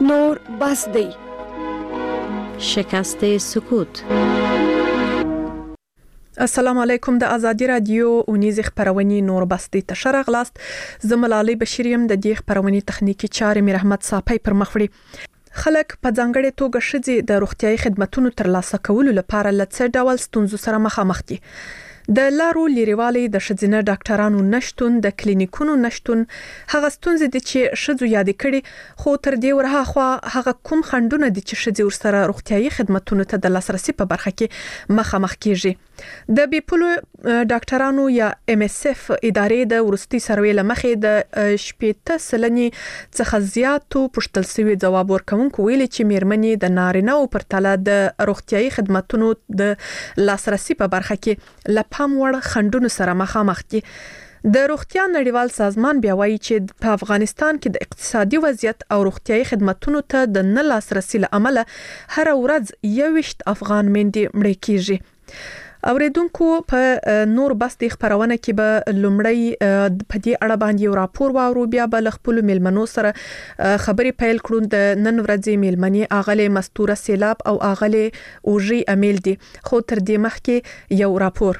نور بس دی. شکست سکوت. السلام علیکم. د ازادي رادیو اونیز خبرونې نور بستی تشر غلاست. زملالي بشریم د دې خبرونې تخنیکی چارې مې رحمت صاحب پر مخوړي. خلک په ځانګړي توګه شذې د روغتيایي خدماتو ترلاسه کولو لپاره لڅ ډول ستونزو سره مخامخ دي. د لارو لیریوالي د شذینه ډاکټرانو نشټون د کلینیکونو نشټون هغه ستونزې دي چې شذو یاد کړي خو تر دې ورهاخوا هغه کوم خندونه دي چې شذې ورسره روغتيایي خدماتو ته د لاسرسي په برخه کې مخامخ کیږي. د بیپولو ډاکټرانو یا MSF ادارې د ورستي سروې لمخې د شپېته سلنې څخه زیاتو پښتل سوي جواب ورکونکو ویلي چې میرمنې د نارینه او پرتله د روغتيایي خدماتو د لاسرسي په برخه کې پام وړ خندونو سره مخامخ دي. د روغتیا نړیوال سازمان بیا وایي چې په افغانستان کې د اقتصادي وضعیت او روغتیايي خدماتو ته د نه لاسرسي لامل هر ورځ 21 افغان میندې مړې کیږي. اوریدونکو په نور بس د خبرونه کې به لومړی په دې اړه باندې یو راپور واورو، بیا به خپل میلمنو سره خبرې پیل کړو. د نن ورځې میلمنې اغله مستوره سیلاب او اغله اوجي امیل دي. خو تر دې مخکې یو راپور.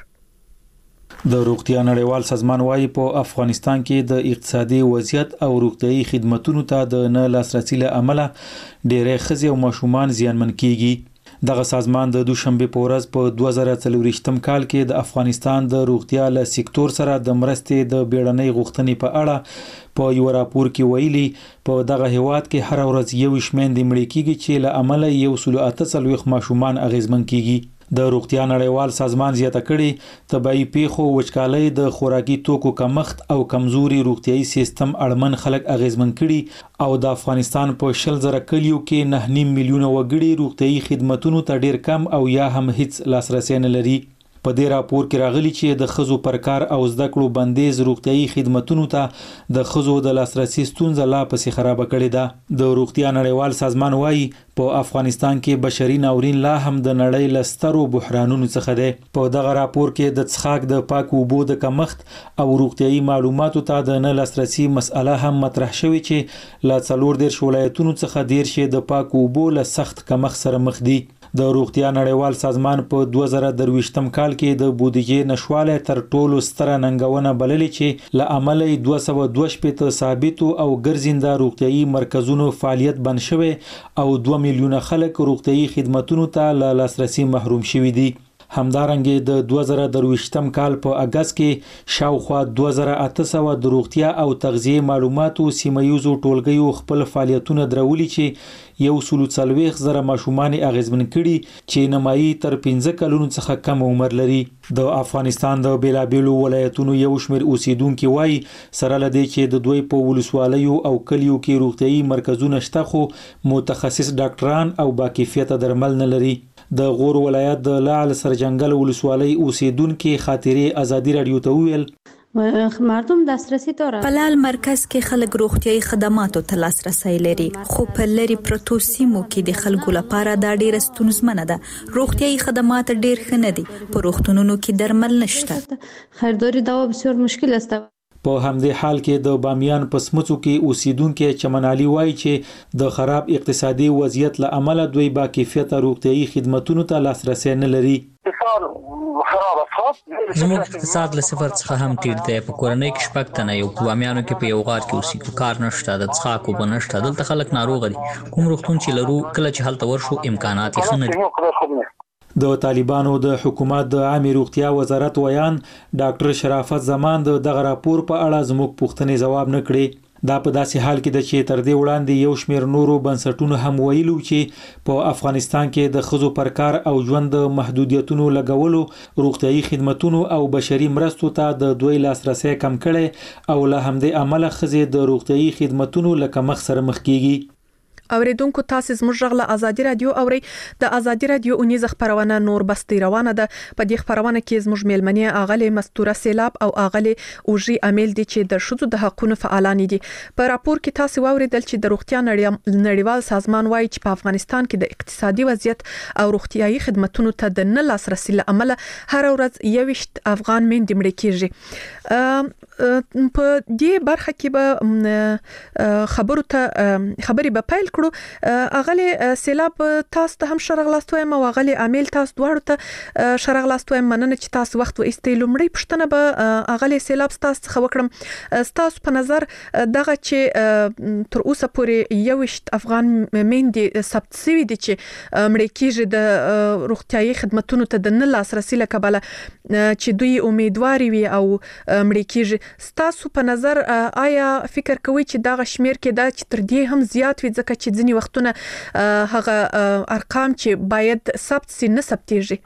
د روغتیا نړیوال سازمان وايي په افغانستان کې د اقتصادي وضعیت او روغتيایي خدماتو ته د نه لاسرسي له امله ډېرې ښځې او ماشومان زیانمن کیږي. دغه سازمان د دوشنبه په ورځ په 2024 کال کې د افغانستان د روغتیا له سکتور سره د مرستې د بیړنۍ غوښتنې په اړه په یو راپور کې ویلي په دغه هیواد کې هر ورځ یو شمېر مړي کیږي چې له امله 138 ماشومان اغیزمن کیږي. د روغتیا نړیوال سازمان زیاته کړي طبي پیښو وچکالۍ د خوراکي توکو کمښت او کمزوري روغتيایي سیستم اړمن خلک اغیزمن کړي او د افغانستان په 100,000 کلیو کې 9.5 میلیونه وګړي روغتيایي خدماتو ته ډیر کم او یا هم هیڅ لاسرسي نه لري. په دې راپور کې راغلي چې د خزو پر کار او زده کړو بندیز روغتيایي خدماتو ته د خزو د لاسرسي ستونزه لا پسې خراب کړې ده. د روغتیا نړیوال سازمان وايي په افغانستان کې بشري ناورین لا هم د نړۍ لسترو بحرانونو څخه ده. په دغه راپور کې د څښاک د پاکو اوبو د کمښت او روغتيایي معلوماتو ته د نه لاسرسي مسأله هم مطرح شوې چې لا 14 ولایتونو څخه 10 د پاکو اوبو له سخت کمښت سره مخ دي. د روغتیا نړیوال سازمان په 2023 کال کې د بودیجې نشواله تر ټولو ستره ننګونه بللې چې له عمله 222 ثابتو او ګرځنده روغتيایي مرکزونو فعالیت بند شوی او 2 میلیونه خلک روغتيایي خدماتو ته لاسرسي محروم شوي دي. همدارنګه د 2023 کال په اگست کې شاوخوا 2800 د روغتیا او تغذیه معلوماتو سیمایوزو ټولګیو خپل فعالیتونه درولي چې 140,000 ماشومان اغیزمن کړي چې نمایي تر 15 کلونو څخه کم عمر لري. د افغانستان د بیلابیلو ولایتونو یو شمېر اوسیدونکو وایي سره لدی چې د دوی په ولسوالیو او کلیو کې روغتيایي مرکزونه شته خو متخصص ډاکټران او باکیفیته درمل نه لري. د غور ولایت د لعل سرجنګل ولسوالۍ اوسیدونکو خاطرې ازادي رادیو ته ویل مردم دسترسی داره. په لعل مرکز کې خلک روغتيایي خدماتو ته لاسرسي لري خو په لری پروتو سیمو کې د خلکو لپاره دا ډیره ستونزمنه ده. روغتيایي خدمات ډیر ښه نه دي. په روغتونونو کې درمل نشته. خریداری دوا بسیار مشکل است. په همدې حال کې د بامیان په سمڅو کې اوسیدونکو چمنالي وایي چې د خراب اقتصادي وضعیت له امله دوی با کیفیته روغتيایي خدماتو ته لاسرسي نه لري. زموږ اقتصاد له صفر څخه هم ټیټ دی. په کورنۍ کې شپږ تنه یو بامیانو کې په یو غار کې اوسېږو. کار نشته، د څښاک اوبه نشته. دلته خلک ناروغ دي. کوم روغتون چې لرو کله چې هلته ورشو امکانات یې ښه نه دي. د طالبانو د حکومت د عامه روغتیا وزارت ویان ډاکټر شرافت زمان دغه راپور په اړه زموږ پوښتنې جواب نه کړي. دا په داسې حال کې د چې تر دې وړاندې یو شمېر نورو بنسټونو هم ویلو چې په افغانستان کې د خزو پر کار او ژوند محدودیتونو لګولو روغتيایي خدماتو او بشري مرستو ته د دوی لاسرسي کم کړي او له همدې عمله خزې د روغتيایي خدماتو لکه مخ سره مخ کیږي. اوریدونکو تاسو زموږ غږ له ازادي رادیو اوري. د ازادي رادیو اونیز خبرونه نور بستی روانه ده. په دې خبرونه کې زموږ میلمنې اغله مستوره سیلاب او اغله اوجي امیل دي چې د شذو د حقوقو فعالان دي. په راپور کې تاسو واوریدل چې د روغتیا نړیوال سازمان وايي چې په افغانستان کې د اقتصادي وضعیت او روغتيایي خدماتو ته د نه لاسرسي لامل هر ورځ 21 افغان میندې مړې کیږي. په دې برخه کې به خبرې به پیل کړو اغلی سیلاب تاسو ته هم شرغلاست وایم او اغلی عامل تاسو دواړو ته شرغلاست وایم مننه چې تاسو وخت و استې لومړی پښتنه به اغلی سیلاب تاسو څخه وکړم تاسو په نظر دغه چې تر اوسه پورې 21 افغان میندې ثبت شوي دي چې مړ کیږي د روغتيایي خدماتو ته د نه لاسرسي لکبله چې دوی امیدواري وي او مړ کیږي تاسو په نظر آیا فکر کوئ چې دغه شمیر کې دا چې تر دې هم زیات وي ځکه چې ځینی وختونه هغه ارقام چې باید ثبت سي نه ثبتيږي؟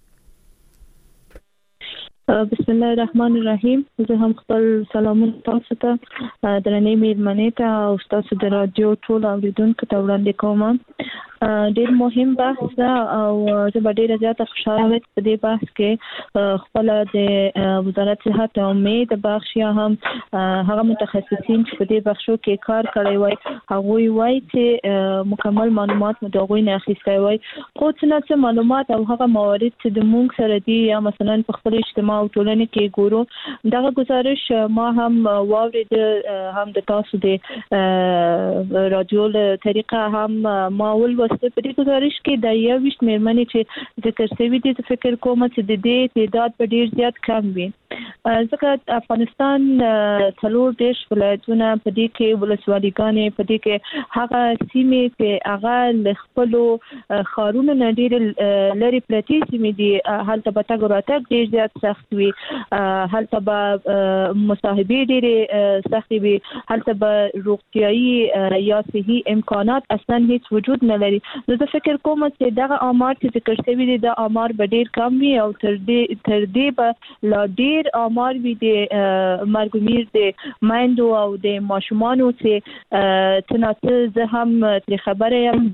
بسم الله الرحمن الرحیم. زه هم خپل سلامونه تاسو ته درنې میرمنې ته او تاسو د رادیو ټول اوریدونکو ته وړاندې کوم. ډېر مهم بحث او زه به ډېر زیات خوشاله وم په دې بحث کې خپل د وزارت صحت او امید بخش یا هم هغه متخصصین چې په دې بخشو کې کار کړی وای هغه وایي چې مکمل معلومات مو دغوی نه اخیستی وای خو څه معلومات او هغه موارد چې د مونږ سره دي یا مثلا په خپل اجتماع او ټولنې کې ګورو دغه گزارش ما هم واورید هم د تاسو د رادیو له طریقه هم ما ول په دې گزارش کې د یو وشت مېرمنې چې ذکر شوی دي فکر کوم چې د دې تعداد په ډیر زیات کم وي ځکه افغانستان څلور دیش ولایتونه په دې کې ولسوالیګانې په دې کې هغه سیمې چې هغه له خپل خارونو نه ډیر لري پرتی سیمې دي هلته به تګ راتګ ډیر زیات سخت وي هلته به مصاحبې ډیر سخت وي هلته به روغتيایي یا صحي امکانات اصلا هیڅ وجود نه لري. زه فکر کوم چې دغه آمار چې ذکر شوی دي د آمار به ډیر کم وي او تر دې به لا ډیر آمار وي د مرګومیر د مایندو او د ماشومانو چې تناسب زه هم تر خبره یم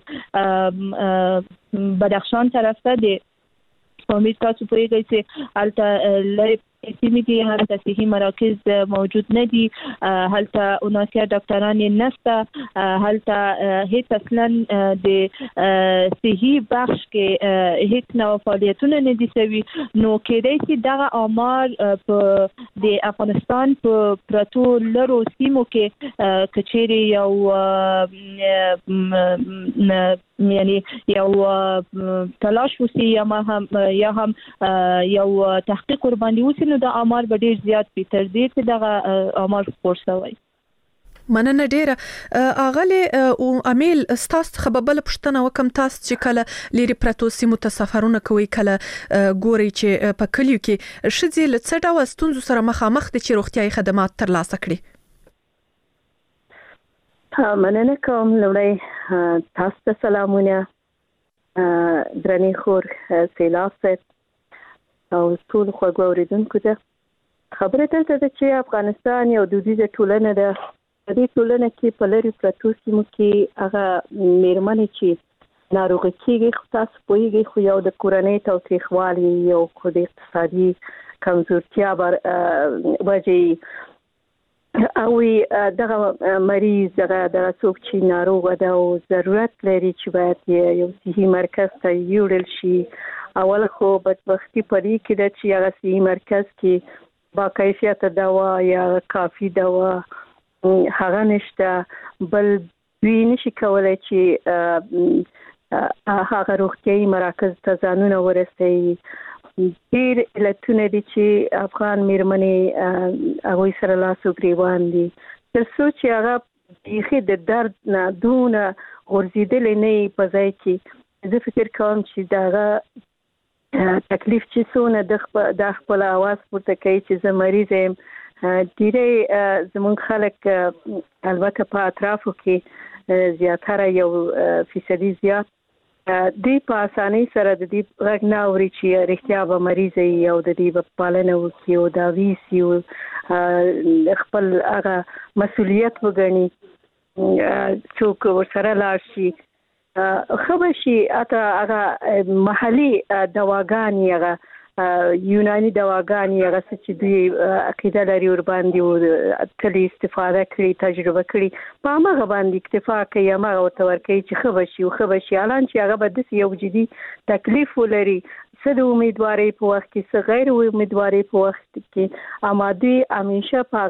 د بدخشان طرف ته د امید تاسو پوهیږئ چې هلته لري سیمې دي هلته صحي مراکز موجود نه دي هلته 79 ډاکټران نشته هلته هیڅ اصلا د صحي بخش کې هیڅ نو فعالیتونه نه دي شوي نو کېدای شي دغه آمار د افغانستان په پرتو لرو سیمو کې کچېري یعنی یو تلاش وسی یا هم یو تحقیق ور باندې وسی نو د آمار به ډیر زیات وي تر دې چې دغه آمار خورسوي. مننه ډیره اغلی او امیل تاسو خبربل پښتنه وکم تاسو چې کله لري پرتو سیمو ته سفرونه کوي کله ګوري چې په کلیو کې شذې له څه ډول ستونزو سره مخامخ دي چې روغتيایي خدمات ترلاسه کړي؟ مننه کوم لوړی تاسو ته سلامونه درنې خور سیلاب صاحب او ټول خوږو اوریدونکو ته خبره ده چې افغانستان یو دودیزه ټولنه ده په دې ټولنه کې په لري پرتو سیمو کې هغه میرمنې چې ناروغه کېږي خو تاسو پوهیږئ خو یو د کورنۍ تاوتریخوالي یو خو د اقتصادي کمزورتیا وجې او دغه مریض دغه څوک چې ناروغه ده او ضرورت لري چې باید یو صحي مرکز ته یوړل شي اول خو بدبختی پرې کې د چې هغه صحي مرکز کې با کیفیت دوا یا کافي دوا هغه نشته بل دوی نشي کولای چې هغه روغتيایي مراکز ته ځانونه ورسوي. ډېر علتونه دي چې افغان میرمنې هغوی سره لاس و ګریوان دي تر څو چې هغه بیخي د درد نه دونه غورځېدلې نه وي په ځای کې زه فکر کوم چې دغه تکلیف چې څونه د خپل اواز پورته کوي چې زه مریض یم ډېری زموږ خلک البته په اطرافو کې زیاتره یو فیصدي زیات دی په اسانۍ سره د دې غږ نه اوري چې رښتیا به مریض وي او د دې به پالنه وکړي او دا ویسي او خپل هغه مسؤلیت وګڼي څوک ورسره لاړ شي ښه به شي حتی هغه محلي دواګانې هغه یوناني دواګانې هغه څه چې دوی عقیده لري ورباندې تل استفاده کړي تجربه کړي په هماغه باندې اکتفا کوي هماغه ورته ورکوي چې ښه به شي او ښه به شي حالان چې هغه به داسې یو جدي تکلیف ولري څه د امیدوارۍ په وخت کې څه غیر امیدوارۍ په وخت کې اما دوی همیشه په هغه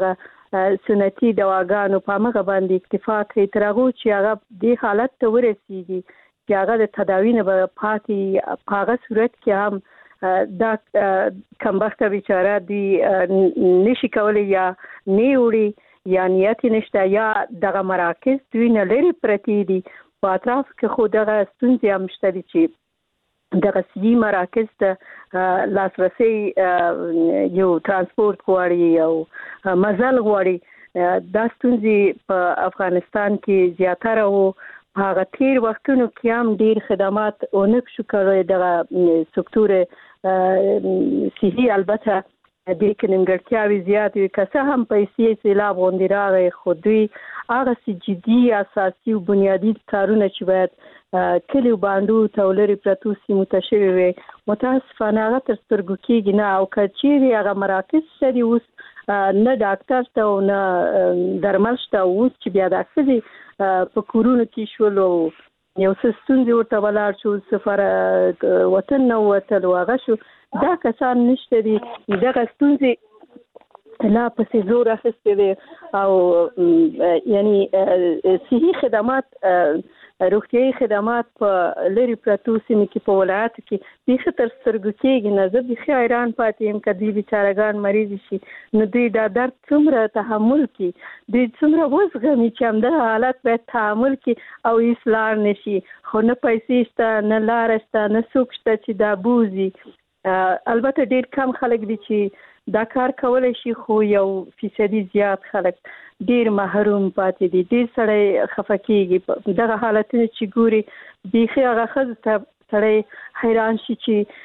سنتي دواګانو په هغه باندې اکتفا کوي تر هغه چې هغه د حالت ته ورسیږي چې هغه د تداوی نه پاتې په هغه صورت کې هم دا کمبخته بیچاره دی نشي کولای یا نیوړي یا نیت نشته یا دغه مراکز دوی نه لري پرتی دي په اطراف کې خو دغه ستونزې هم شته چې دغه صحي مراکز ته لاسرسي یو ترانسپورت غواړي او مزل غواړي دا ستونزې په افغانستان کې زیاتره وو هغه تیر وختونو کې هم ډیر خدمات اونک شو کړی دغه سکتور صحي البته د کننګړتیاوي زیات وي که څه هم پیسې سیلاب غونډې راغی خو دوی هغه جدي اساسي او بنیادی کارونه چې باید کلیو باندې تولري پرتو سیمو ته شوی وي متاسفانه هغه تر سترګو کېږي نه او کچېري هغه مراکز سړي اوس نه ډاکټر ته او نه درمل شته اوس چې بیا د اکسدي په کورونو کې شول او یو څه ستونزې ورته ولاړ شو سفر وطن نه وتل هغه شو دا کسان نشته دي دغه ستونزې لا پسې زور اخیستی دی او یعنی صحي خدمات روغتیايي خدمات په لري پرتو سیمو کې په ولایت کې بیخي تر سترګو کېږي نه زه بیخي حیران پاتې یم که دوی بیچارهګان مریض شي نو دوی دا درد څومره تحمل کړي دوی څومره وزغمي چې همدغه حالت باید تحمل کړي او هېڅ لار نه شي خو نه پیسې شته نه لاره شته نه څوک شته چې دا بوزي البته ډېر کم خلک دي چې دا کار کولی شي خو 1% زیات خلک ډیر محروم پاتې دي ډیر سړی خفه کېږي دغه حالتونه چې ګوري بیخي هغه ښځو ته سړی حیران شي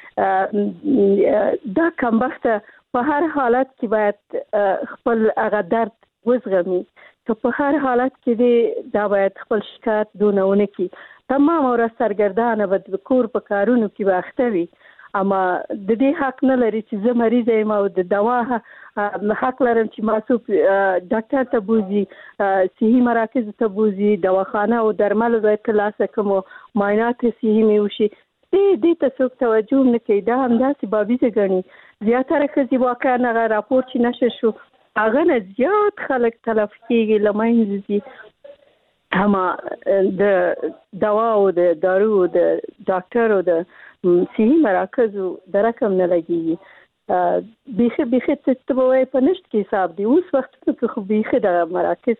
چې دا کمبخته په هر حالت کې باید خپل هغه درد وزغمي که په هر حالت کې دی دا باید خپل شکایت دونه ونه کړي تمام ورځ سرګردانه به د کور په کارونو کې به اخته وي اما د دې حق نه لري چې زه مریض یم او د دوا حق لرم چې ماسوب ډاکټر ته بوزي صحي مراکز ته بوزي دواخانه او درمل باید ترلاسه کوم معاینات صحي مې وشي دې ته څوک توجه نه کوي دا همداسې بابیزه ګڼي زیاتره ښځې واقعا هغه راپور چې نشر شو هغه نه زیات خلک تلف کېږي له منځه ځي همه د دوا او د دارو د ډاکټر او د صحي مراکزو د رقم نه لګېږي بیخي ته به وایي په نشت کې حساب دی اوس وختونو کې خو بیخي دغه مراکز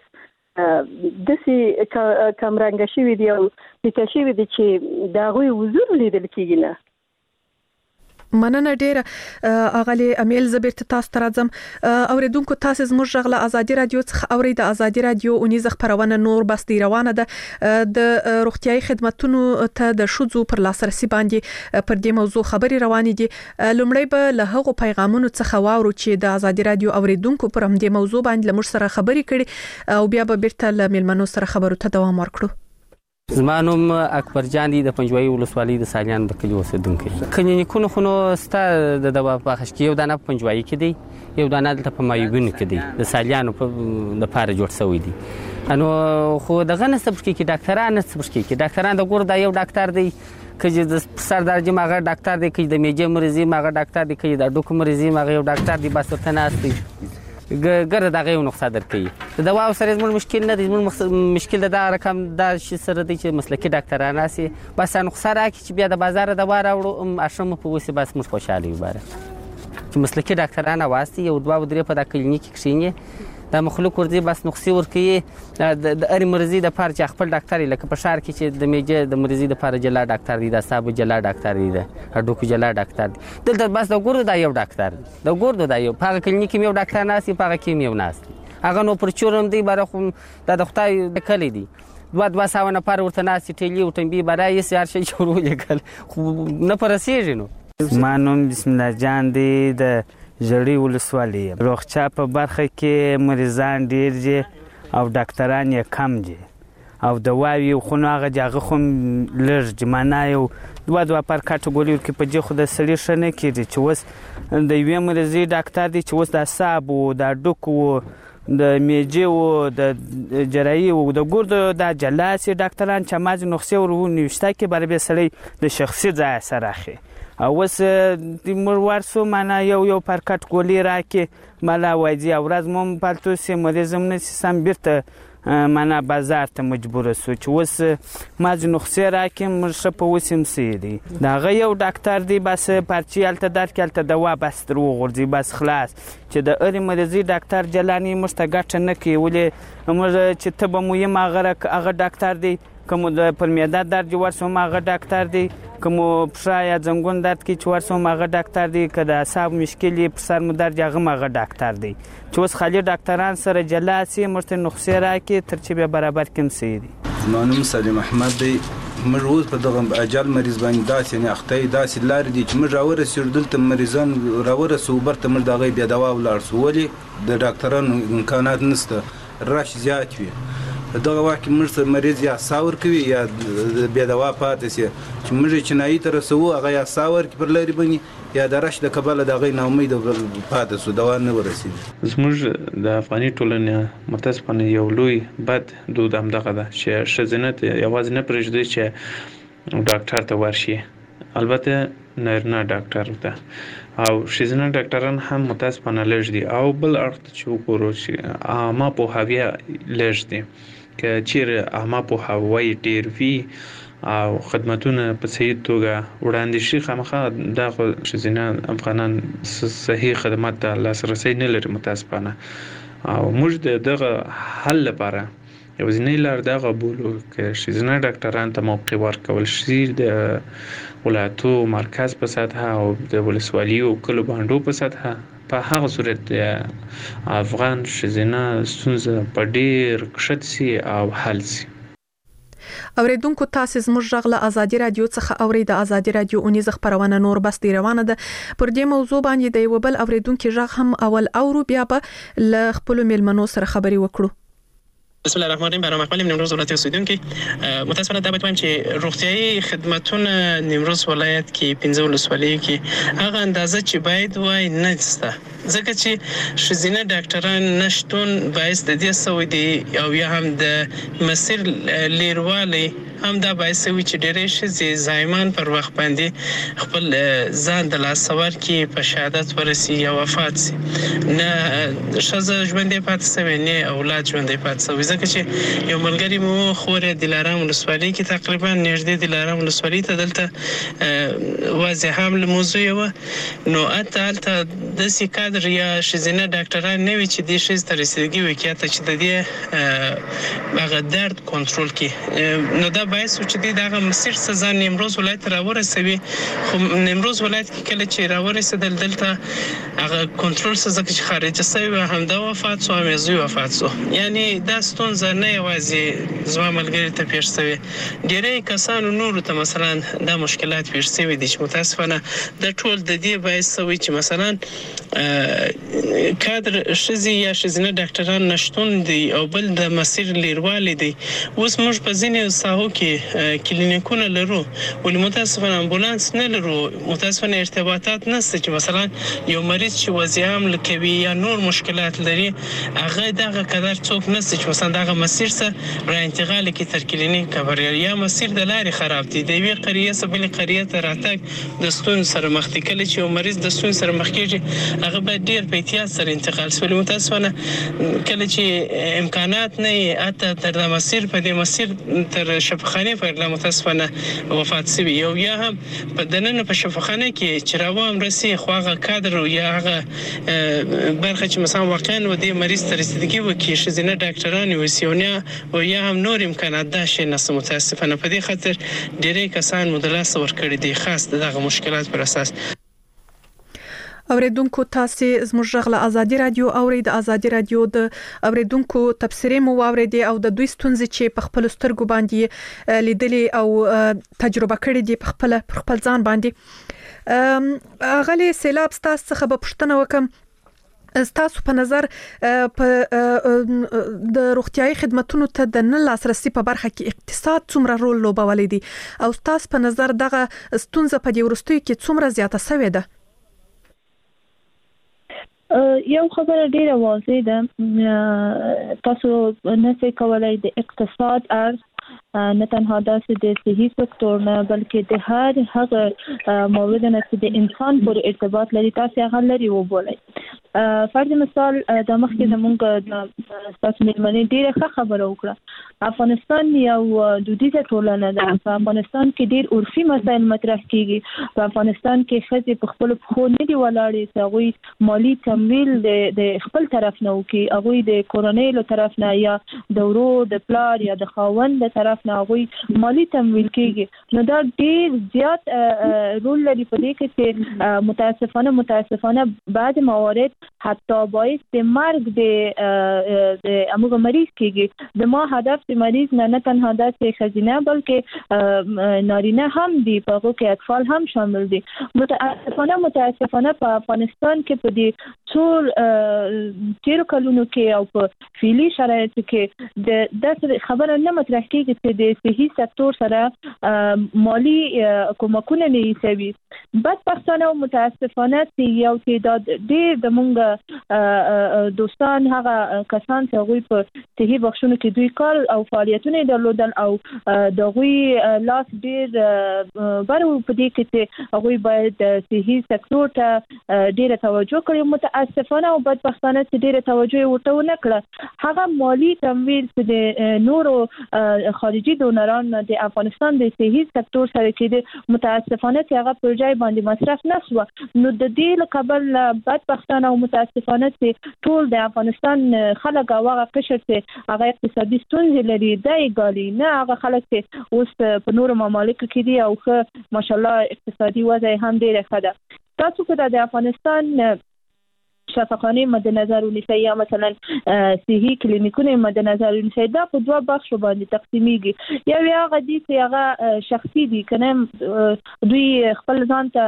داسې کمرنګه شوي دي او پیکه شوي دي چې د هغوی حضور لیدل کېږي نه مننه ډیره اغلی امیل زبرت تاسو ته راځم اوریدونکو تاسو زموږ غږ آزادي رادیو څخه اوري د آزادي رادیو اونیزه خبرونه نور بس دی روانه ده د روغتيایي خدماتو ته د شوزو پر لاسرسي باندې پر دې موضوع خبري روانې دي لومړی به له هغو پیغامونو څخه واورو چې د آزادي رادیو اوریدونکو پر هم دې موضوع باندې لمر سره خبري کړي او بیا به بیرته له ملمنو سره خبرو ته دوام ورکړو زما نوم اکبر جان دی د پنجوایي ولسوالۍ د سالیان د کلي اوسیدونکی کلینیکونه خو نو ستا د دوا پاخش کې یو دانه پنجوایي کې دی یو دانه د پمایګون کې دی د سالیانو د پاره جوړ شوی دی انو خو دغه نه صبر کې ډاکټرانه صبر کې ډاکټران د ګور دا یو ډاکټر دی کله د سر درجه ماغه ډاکټر دی کله د میجه مریضي ماغه ډاکټر دی کله د ډوک مریضي ماغه یو ډاکټر دی بس ته نه استي ګره دغه یو نقصه درکې د دوا سره زموږ مشکل نه دی زموږ مشکل دا رقم دا شي سره دی چې مسلکي ډاکټرانه سي بس نقصه راکې چې بیا د بازار دوا راوړو اشم په وسی بس موږ خوشاله یو باره چې مسلکي ډاکټرانه واسي یو دوا ودرې په د کلینیک کښینه د مخلوق ورځي بس نقصي ورکې د اړ مرزي د پاره چې خپل ډاکټر لکه په شهر کې چې د میجه د مرزي د پاره جلا ډاکټر دی د صاحب جلا ډاکټر دی د هډوکو جلا ډاکټر دی دلته بس د ګورو دا یو ډاکټر د ګورو دا یو په کلینیک کې یو ډاکټر ناسي په کې یو ناسي هغه نو پر چورم دی بره خو د خدای کلی دی دوه ساونه پر ورته ناسي ټیلی او ټمبي برای سیار شي شروع یکل خو نه پرسیږي نو ما نوم بسم الله جان دی د جړی ولسوالۍ روغچا په برخه کې مریضان ډیر دي او ډاکټران یې کم دي او دواوی خو هغه دغه خو لږ جمانه یو دوه پر کټګوري کې په جې خو د سړي شنه کېږي چې وس د یوې مریضي ډاکټر دی چې وس د اعصاب او د ډوکو د میجې او د جراحي او د ګردو د جلاسي ډاکټران چې ماز نسخه ورونیشته کې برابر سړی د شخصي ځای سره اخی او وس د مرورسو معنا یو پرکټ ګولې راکې مالا وایي اورز مم پالتو سي مریضم نه سم بیرته معنا بازار ته مجبور سو چې وس ماز نسخه راکې مرشه په وسم سيدي دا غ یو ډاکټر دی بس پرچی الته درکلته دوا بس درو غورځي بس خلاص چې د اړ مریضي ډاکټر جلانی مستګټ نه کوي ولې امر چې ته به مو یې ماغره هغه ډاکټر دی کوم د پرمیاده درد ورسوم هغه ډاکټر دی کوم پښه زنګون درد کې چې ورسوم هغه ډاکټر دی کله اعصاب مشکلې پر سر مو درد هغه ډاکټر دی چې اوس خالي ډاکټران سره جلاسي مرته نسخه راکې تر چې به برابر کوم سي دي. زمانم سلیم احمد دی موږ اوس په دغه اجل مریض باندې داسې نه اخته داسې لار دي چې موږ راورسېږو دلته مریضان راورسو برته موږ دغه بیا دوا ولاړ سو ولې د ډاکټرانو امکانات نشته رش زیات وي دغه وخت موږ مریض یا ساور کوي یا بیا دوا پاتې سي چې موږ چنایي تر سو هغه یا ساور کې پر لري باندې یا د رش د کبله دغه ناامید پاتې سو دوا نه ورسېږي. زموږ د افغاني ټولنې متاسفانه یو لوی بد دود هم دغه ده چې ښځینه یوازې نه پرېږدي چې ډاکټر ته ورشي البته نارینه ډاکټر ته او ښځینه ډاکټران هم متاسفانه لږ دي او بل اړخ ته چې وګورو چې عامه پوهاوی لږ دي که چیرې عامه پوهاوی ډېر وي او خدمتونه په صحیح توګه وړاندې شي خامخا دغه ښځینه افغانان صحیح خدمات ته لاسرسی نه لري متاسفانه او موږ دغه حل لپاره یوازینۍ لار دغه بولو که ښځینه ډاکټران ته موقع ورکول شي د ولایتو مرکز په سطحه او د ولسوالیو کلو بانډو په سطحه په هغه صورت د افغان ښځینه ستونزه په ډېر کښت سي او حل سي. اوریدونکو تاسو زموږ غږ له ازادي رادیو څخه اوري د ازادي رادیو اونیز خبرونه نور بس دی روانه ده پر دې موضوع باندې د یو بل اوریدونکو غږ هم اول اورو بیا به ل خپل میلمنو سره خبري وکړو. بسم الله الرحمن الرحیم. برنامه خپل نیمروز ولایت اوسیدونکو متاسفانه دا باید چې روغتیايي خدماتونه نیمروز ولایت کې 15 ولسوالیو کې هغه اندازه چې باید وای نه سته ځکه چې ښځینه ډاکټران نشټون باعث د دې سوي دي او یا هم د مسیر لیروالی هم دا باعث وي چې ډېرې ښځې زایمان پر وخت باندې خپل ځان د لاسوار کې په شهادت ورسي یا وفات سي نه ښځه ژوندۍ پاتې سوې نه اولاد ژوندۍ پاتې سوي ځکه چې یو ملګری مو خورې دلارام ولسوالۍ کې تقریبا نږدې دلارام ولسوالۍ ته دلته واضح هم موضوع و نو هلته داسې کادر یا ښځینه ډاکټران نه وي چې دې ښځې ته رسیدګي وکړي ته چې د دې هغه درد کنټرول کړي نو دا باعث چې دغه مسیر سزا نیمروز ولایت راورسوي خو نیمروز ولایت کې کله چې راورسېدل دلته هغه کنټرول سزا چې خارجه سوی هم دا وفات سو هم زوی وفات سو یعنی دا ستونزه نه یوازې زما ملګری ته پیښ شوی ډېری کسانو نور ته مثلا دا مشکلات پیښ شوی دي چې متاسفانه د ټول د دې باعث سوی چې مثلا کادر ښځې یا ښځینه ډاکټران نشټون دي او بل د مسیر لیروالی دي اوس موږ په ځینې ساحو کې کلینیکونه لرو ولې متاسفانه امبولانس نه لرو متاسفانه ارتباطات نشته چې مثلا یو مریض چې وضعیت لکوي یا نور مشکلات لري هغه دغه قدر څوک نشته چې مثلا دغه مسیر سره را انتقال کی تر کلینیک کبر یا مسیر د لارې خراب دي د وی قریه سبل قریه ته راتګ د ستون سره مخ دي کله چې یو مریض د ستون سره مخ کیږي هغه باید ډیر په احتیاط سره انتقال شي متاسفانه کله چې امکانات نه اته تر د مسیر په دې مسیر تر شفاخانه پر متاسفانه وفات شوی یو یا هم په دننه په شفاخانه کې چې راوام رسي خواغه کادر یا هغه برخه چې مثلا واقعا و دې مریض ته رسیدګي وکړي ښځینه ډاکټران وسیونه او یا هم نور امکانات دا شي نه متاسفانه په دې خاطر ډېری کسان مدلاس ورکړي دي خاص دغه مشکلات پر اساس. اوریدونکو تاسو زموږ غږ له ازادي رادیو اوري د ازادي رادیو د اوریدونکو تبصره مو واوریدي او د دوی ستونزې چې په خپل سترګو باندې لیدلې او تجربه کړې دي په خپل ځان باندې غلي سیلاب تاسو څخه به پوښتنه وکم تاسو په نظر د روغتيایي خدماتو ته د نه لاسرسي په برخه کې اقتصاد څومره رول لوبولی دی او تاسو په نظر دغه ستونزه په دې ورستوي کې څومره زیاته شوې ده؟ یو خبره ډیره واضح ده، تاسو نشئ کولای د اقتصاد اړخ نه تنها داسې د صحي سکتور نه بلکې د هر هغه مورد نه چې د انسان پورې ارتباط لري تاسو هغه لري وبولئ. فرض مثال د مخکې زمونږ تاسو مېرمنې ډیره ښه خبره وکړه. افغانستان یو دودیزه ټولنه ده. په افغانستان کې ډیر عرفي مسایل مطرح کیږي. په افغانستان کې ښځې په خپل پښو نه دي ولاړې، هغوی مالی تمویل د خپل طرف نه وکړي، هغوی د کورنۍ له طرف نه یا د ورور د پلار یا د خاوند د طرف نه هغوی مالی تمویل کیږي. نو دا ډیر زیات رول لري په دې کې چې متاسفانه بعض موارد حتی باعث د مرګ د اموږ مریض کیږي. د ما هدف د مریض نه تنها داسې ښځینه بلکې نارینه هم دي، په هغو کې اطفال هم شامل دي. متاسفانه په افغانستان کې په دې څو تیرو کلونو کې او په فعلي شرایطو کې داسې خبره نه مطرح کیږي چې د صحي سکتور سره مالی کومکونه نه ایسوي. بدبختانه او متاسفانه یو تعداد ډېر د مونږ دوستان هغه کسان چې هغوی په صحي بخشونو کې دوی کار او فعالیتونه درلودل او د هغوی لاس ډېر بر په دې کې چې هغوی باید صحي سکتور ته ډېره توجه کړي. متاسفانه او بدبختانه چې ډېره توجه ورته ونه کړه. هغه مالی تمویل چې د نورو خارجي دونران د افغانستان د صحي سکتور سره کېده متاسفانه چې هغه پر ځای باندې مصرف نشو. نو د دې له کبل بدبختانه او متاسفانه چې ټول د افغانستان خلک او هغه قشر چې هغه اقتصادي ستونزې لري دی ګالي، نه هغه خلک چې اوس په نورو ممالکو کې دي او ښه ماشاءالله اقتصادي وضع هم ډېره ښه ده. تاسو که د افغانستان شفاخانه مد نظر ونیسئ یا مثلا صحي کلینیکونه مد نظر ونیسئ، دا په دوه بخشو باندې تقسیمیږي. یو هغه دي چې هغه شخصي دي، کنه دوی خپل ځان ته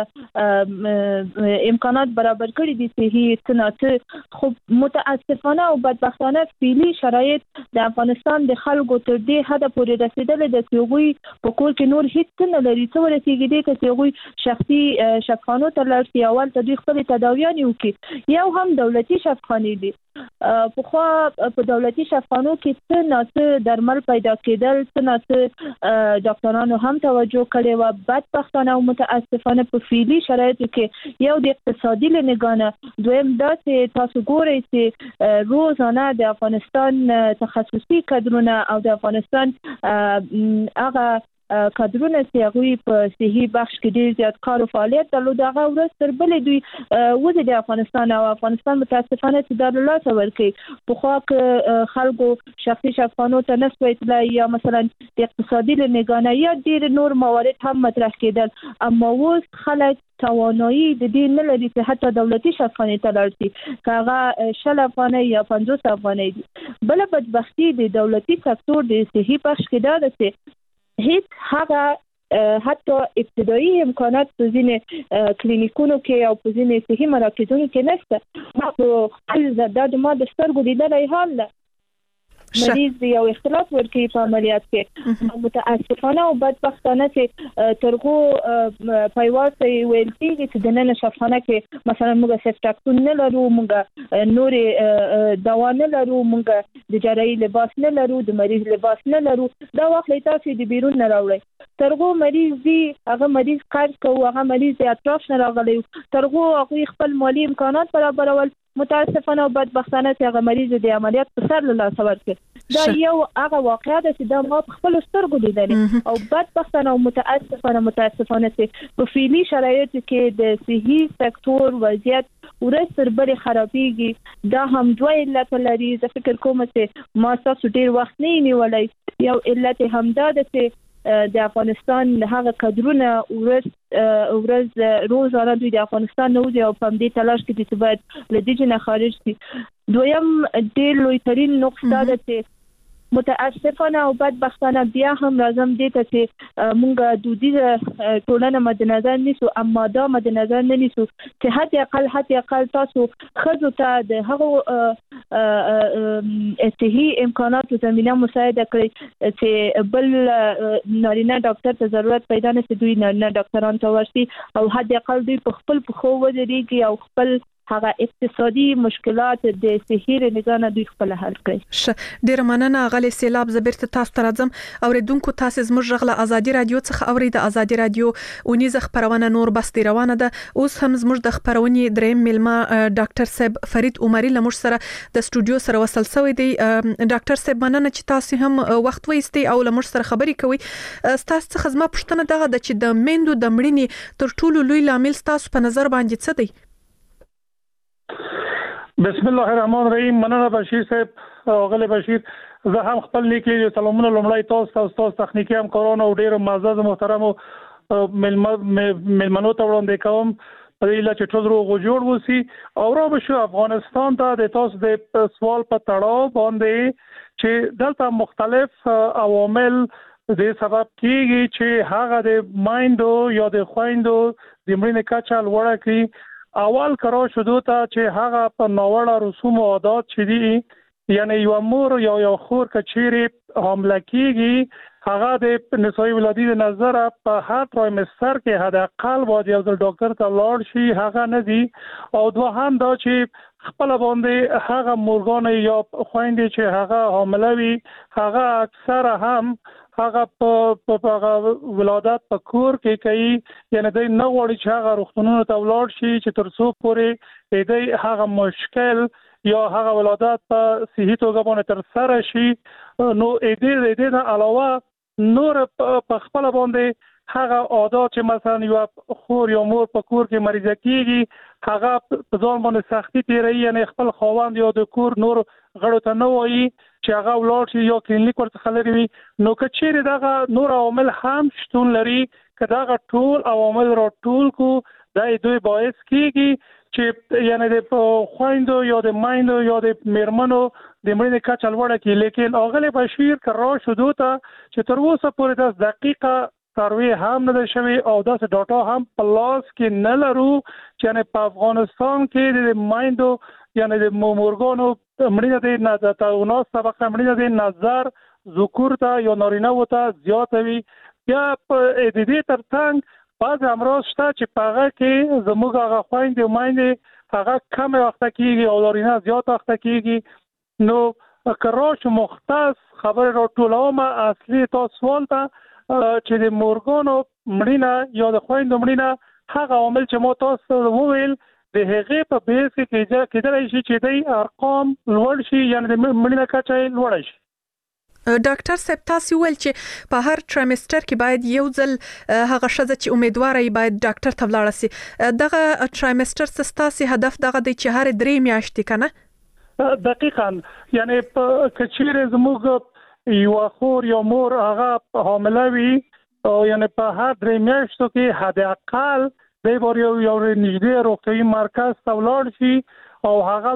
امکانات برابر کړي دي صحي صنعت. خو متاسفانه او بدبختانه فعلي شرایط د افغانستان د خلکو تر دې حد پورې رسیدلي ده چې هغوی په کور کې نور هیڅ نه لري. څه ورسیږي دې ته چې هغوی شخصي شفاخانو ته لاړ شي، اول ته دوی خپلې تداویانې وکړي. یو هم دولتي شفاخانې دي. پخوا په دولتي شفاخانو کې څه ناڅه درمل پیدا کېدل، څه ناڅه ډاکټرانو هم توجه کړې وه. بدبختانه او متاسفانه په فعلي شرایطو کې یو د اقتصادي له نګاه نه، دویم دا چې تاسو ګورئ چې روزانه د افغانستان تخصصي کادرونه او د افغانستان هغه کادرونه چې هغوی په صحي بخش کې ډېر زیات کار او فعالیت درلود، هغه ورځ تر بلې دوی وځي د افغانستان او افغانستان متاسفانه چې دا له لاسه ورکوي. پخوا که خلکو شخصي شفاخانو ته نه سوی تللی یا مثلا د اقتصادي له نګاه نه یا ډېر نور موارد هم مطرح کېدل، اما اوس خلک توانایی د دې نه لري چې حتی دولتي شفاخانې ته لاړ شي، که هغه 60 افغانۍ یا 50 افغانۍ دي. بله بدبختي د دولتي سکتور د صحي بخش کې دا ده چې هیڅ هغه حتی ابتدایي امکانات په ځینې کلینیکونو کې او په ځینې صحي مراکزونو کې نشته. ما په خپل دا د ما د سترګو لیدلی حال ده. مریض یو اختلاف ورکوي په عملیات کې. متاسفانه او بدبختانه چې ترغو پیوار ته ویل کېږي چې دننه شفاخانه کې مثلا موږ سیفټاکسون نه لرو، موږ نورې دوا نه لرو، موږ د جراحي لباس نه لرو، د مریض لباس نه لرو. دا واخلئ تاسو د بیرون نه راوړئ. ترغو مریض دی، هغه مریض قرض کوو، هغه مریض د اطراف نه راغلی، ترغو هغوی خپل مالی امکانات برابرول. متاسفانه او بدبختانه چې هغه مریض د عملیات په سر له لاسه ورکړي. دا یو هغه واقعه ده چې دا ما په خپلو سترګو لیدلې. او بدبختانه او متاسفانه چې په فعلي شرایطو کې د صحي سکتور وضعیت ورځ تر بلې خرابېږي. دا هم دوه علت لري. زه فکر کوم چې ما تاسو ډېر وخت نه نیولی. یو علت همدا ده چې د افغانستان هغه کادرونه ورځ روزانه دوی د افغانستان نه وځي او په همدې تلاش کې دي چې باید له دې نه خارج شي. دویم ډېر لوی ترین نقص دا ده چې متاسفانه او بدبختانه بیا هم راځم دې ته چې مونږ دودیزه ټولنه مد نظر نیسو، اما دا مد نظر نه نیسو چې حد اقل تاسو ښځو ته د هغو صحي امکاناتو زمینه مساعده کړئ چې بل نارینه ډاکټر ته ضرورت پیدا نه شي، دوی نارینه ډاکټرانو ته ورشي او حد اقل دوی په خپل پښو ودرېږي او خپل هغه اقتصادي مشکلات د صحي نظام دوی خپل حل کړي. ډیر مننه غلي سیلاب زبرت تاسو ته راځم اوریدونکو تاسو زموږ غله ازادي رادیو څخه اورید ازادي رادیو ونیزه خبرونه نور بس روانه ده. اوس هم زموږ د خبرونې دریم ملما ډاکټر صاحب فرید عمري لمر سره د سټوډیو سره وصل شوی دی. ډاکټر صاحب مننه چې تاسو هم وخت وایستي او لمر سره خبرې کوي. تاسو څخه زما پوښتنه دغه د چې د میندو د مړینې تر ټولو لوی لامل تاسو په نظر باندې څه دی؟ بسم الله الرحمن الرحیم. مننه بشیر صاحب غلی بشیر. زه هم خپل لیکي سلامونه لومړی تاسو تخنیکی همکارانو او ډیر معزز محترم ملمنو ته وړاندې کوم په دې لاره چې ټول روغ جوړ وسی او را بشو افغانستان ته د تاسو د سوال په تړاو باندې چې دلته مختلف عوامل د سبب کیږي چې هغه د مایندو یا د خويندو د مړینې کچه لوړه کړي. اول کرو شدو ته چې هغه په ناوړه رسوم او عادات چې دي یعنی یو مور یا یو خور کچيري حمله کیږي هغه د نسوي ولادي د نظر په هر ترایمستر کې حد اقل باید یو ډاکټر ته لاړ شي هغه نه دي. او دوهم دا چې خپل باندې هغه مورګان یا خويندې چې هغه حامله وي هغه اکثر هم هغه په ولادت په کور کې کوي یعنی د نه وړي چې هغه روغتونونو ته ولاړ شي چې تر څو پورې د هغه مشکل یا هغه ولادت په صحیح توګه باندې تر سره شي. نو دې نه علاوه نور په خپل باندې هغه عادت چې مثلا یو خور یا مور په کور کې مریضه کیږي هغه په ځان باندې سختي تیری یعنی خپل خاوند یا د کور نور غړو ته نه وایي چې هغه ولاړ شي یا کلینیک ورته لري وي. نو کچېره دغه نور عوامل هم شتون لري که دغه ټول عوامل را ټول کو د دوی باعث کیږي چې یعنی د خويندو یا د مایندو یا د میرمنو د مړینې کچه لوړه کی. لیکن اغلی بشیر کرا شدو ته چې تر اوسه پورې د دقیقه سروي هم نه شوی او داسې ډاټا هم پلاس کې نه لرو چې یعنی په افغانستان کې د مایندو یعنی د مورګانو مړینه د ناتاوناس طبقه مړینه د نظر ذکر ته یا نارینه وته زیات وي. یا په دې ترڅنګ بعض امراض شته چې په هغه کې زموږ هغه خويندې او مایندې هغه کم وخت کېږي او نارینه زیات وخت کېږي. نو کراش مختص خبر را ټولوم اصلي تاسو سوال ته چې د مورګانو مړینه یا د خويندو مړینه هغه عامل چې مو تاسو وویل د هغې په بیس کې کېدای شي چې د ارقام لوړ شي یعنی د مړینې کچه لوړ شي. ډاکټر صاحب تاسو ول چې په هر ترایمستر کې باید یو ځل هغه شزه چې امیدوار ای باید ډاکټر ته ولاړ شي. دغه ترایمستر ستاسو هدف دغه دی چې هر 3 میاشتې کنه دقیقاً یعنی په کچېره زموږ یو خور یا مور هغه حامله وي او یعنی په هر 3 میاشتو کې حد اقل د یو نږدې روغتیايي مرکز ته ولاړ شي او هغه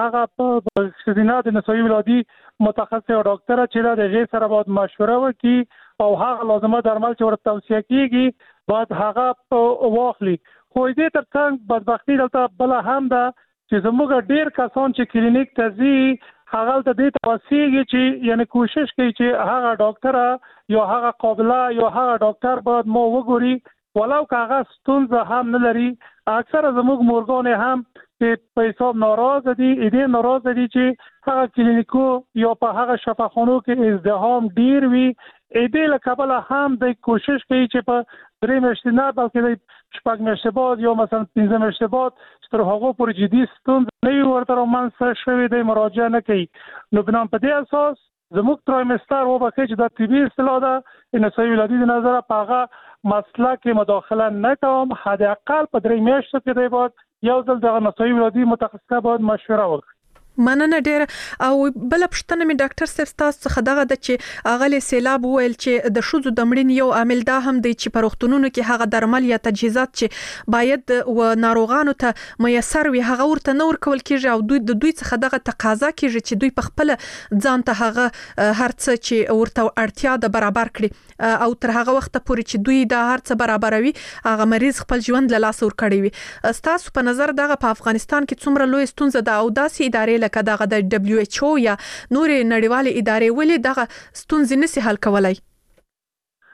په سینات نسوي ولادي متخصص او ډاکټر چې د غیر سره باید مشوره وکړي او هغه لازمه درمل چې ورته توصیه کیږي باید هغه واخلي. خو دې ترڅنګ بدبختی دلته بل هم ده چې زموږ ډیر کسان چې کلینیک ته ځي هغه ته دې توصیه چې یعنی کوشش کوي چې هغه ډاکټر یا هغه قابله یا هغه ډاکټر باید مو وګوري ولو که هغه ستونزه هم نه لري. اکثر زموږ مورګان هم په حساب ناراضه دي دې ناراضه دي چې هغه کلینیکو یا په هغه شفاخانو کې ازدحام ډیر وي. دې له کبله هم د کوشش کوي چې په 3 میاشتې نه بلکې د 4 میاشتې بعد یا مثلا 15 میاشتې بعد تر هغه پورې جدي ستونزې نه ورته رومانس شوي د مراجعه نه کوي. نو بنام په دې اساس زموږ ترایمستر وبخښي چې د طبي اصطلاح ده نسوي ولادي د نظر په هغه مسله کې مداخله نه کوم. حد اقل په 3 میاشتو کې دی باید یو ځل د نسوي ولادي متخصص باید مشوره وکړي. مننه ډیر. او بل پښتنه می ډاکټر صاحب تاسو څخه دغه د چې اغلی سیلاب ویل چې د شوزو د مړین یو عامل دا هم دی چې پروختونونو کې هغه درمل یا تجهیزات چې باید و ناروغانو ته میسر وي هغه ورته نور کول کیږي او دوی څخه دغه تقاضا کیږي چې دوی په خپل ځان ته هغه هر څه چې ورته اړتیا ده برابر کړي او تر هغه وخت پورې چې دوی دا هر څه برابروي هغه مریض خپل ژوند له لاس ور کړی وي. تاسو په نظر دغه په افغانستان کې څومره لوی ستونزه ده او داسې ادارې لکه دغه د WHO یا نور نړیوال ادارې ولې دغه ستونزې نشي حل کولای؟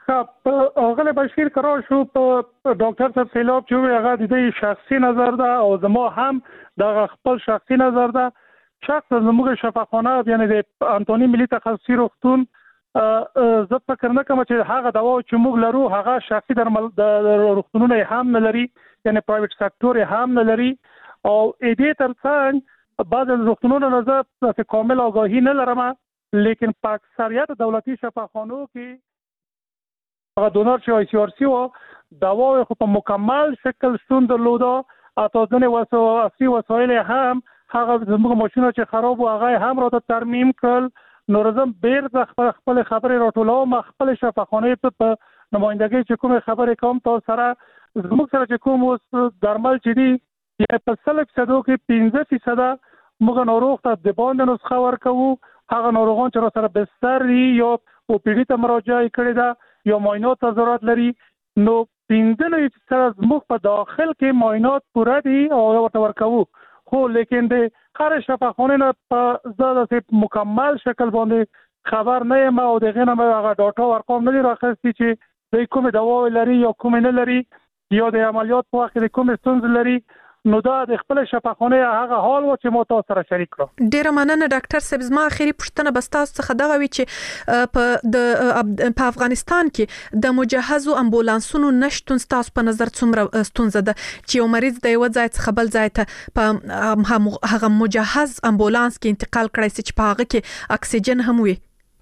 اغلی بشیر کرا شو په ډاکټر صاحب سیلاب چې هغه د دې شخصي نظر ده او زما هم د خپل شخصي نظر ده. شخص زموږ شفاخانه یعنی د انټونی ملي تخصصي روغتون زه فکر نه کوم چې هغه دوا چې موږ لرو هغه شخصي درمل د روغتونونو هم نه لري یعنی پرایویټ سکتور هم نه لري او دې ترڅنګ بعض روغتونونو نه زه کامل آگاهی نه لرم لیکن په اکثریت دولتي شفاخانو کې هغه دونر چې ICRC و دوا خو په مکمل شکل شتون درلوده اته ځنې اصلي وسایل هم هغه زموږ ماشینونه چې خراب و هغه هم راته ترمیم کړل. نو رزم بیرته خپل خبرې راټولوم خپل شفاخانه په نمائندګۍ چې کوم خبرې کوم تاسو سره زموږ سره چې کوم اوس درمل چې دي یا په 100% کې 15% موږ ناروغ ته د باندې نسخه ورکوو. هغه ناروغان چې را سره بستر یا OPD ته مراجعه کړې ده یا معاینات ته ضرورت لري نو 15% موږ په داخل کې معاینات پوره دي او ورته ورکوو. خو لیکن د هر شفاخانه نه په زاده مکمل شکل باندې خبر نه یم او دغه نه هغه ډاټا ارقام نه راخستي چې د کوم دوا لري یا کوم نه لري یا د عملیات په وخت کې کوم ستونزې لري. نو دا د خپل شفاخانه هغه حال و چې مو تاسو سره شریک کړو. ډیره مننه ډاکټر صاحب. زما اخیری پوښتنه بس تاسو څخه دغه وی چې په افغانستان کې د مجهزو امبولانسونو نشټون تاسو په نظر څومره ستونزه ده چې یو مریض د یو ځای څخه بل ځای ته په هغه مجهز امبولانس کې انتقال کړی چې په هغه کې اکسیجن هم وي.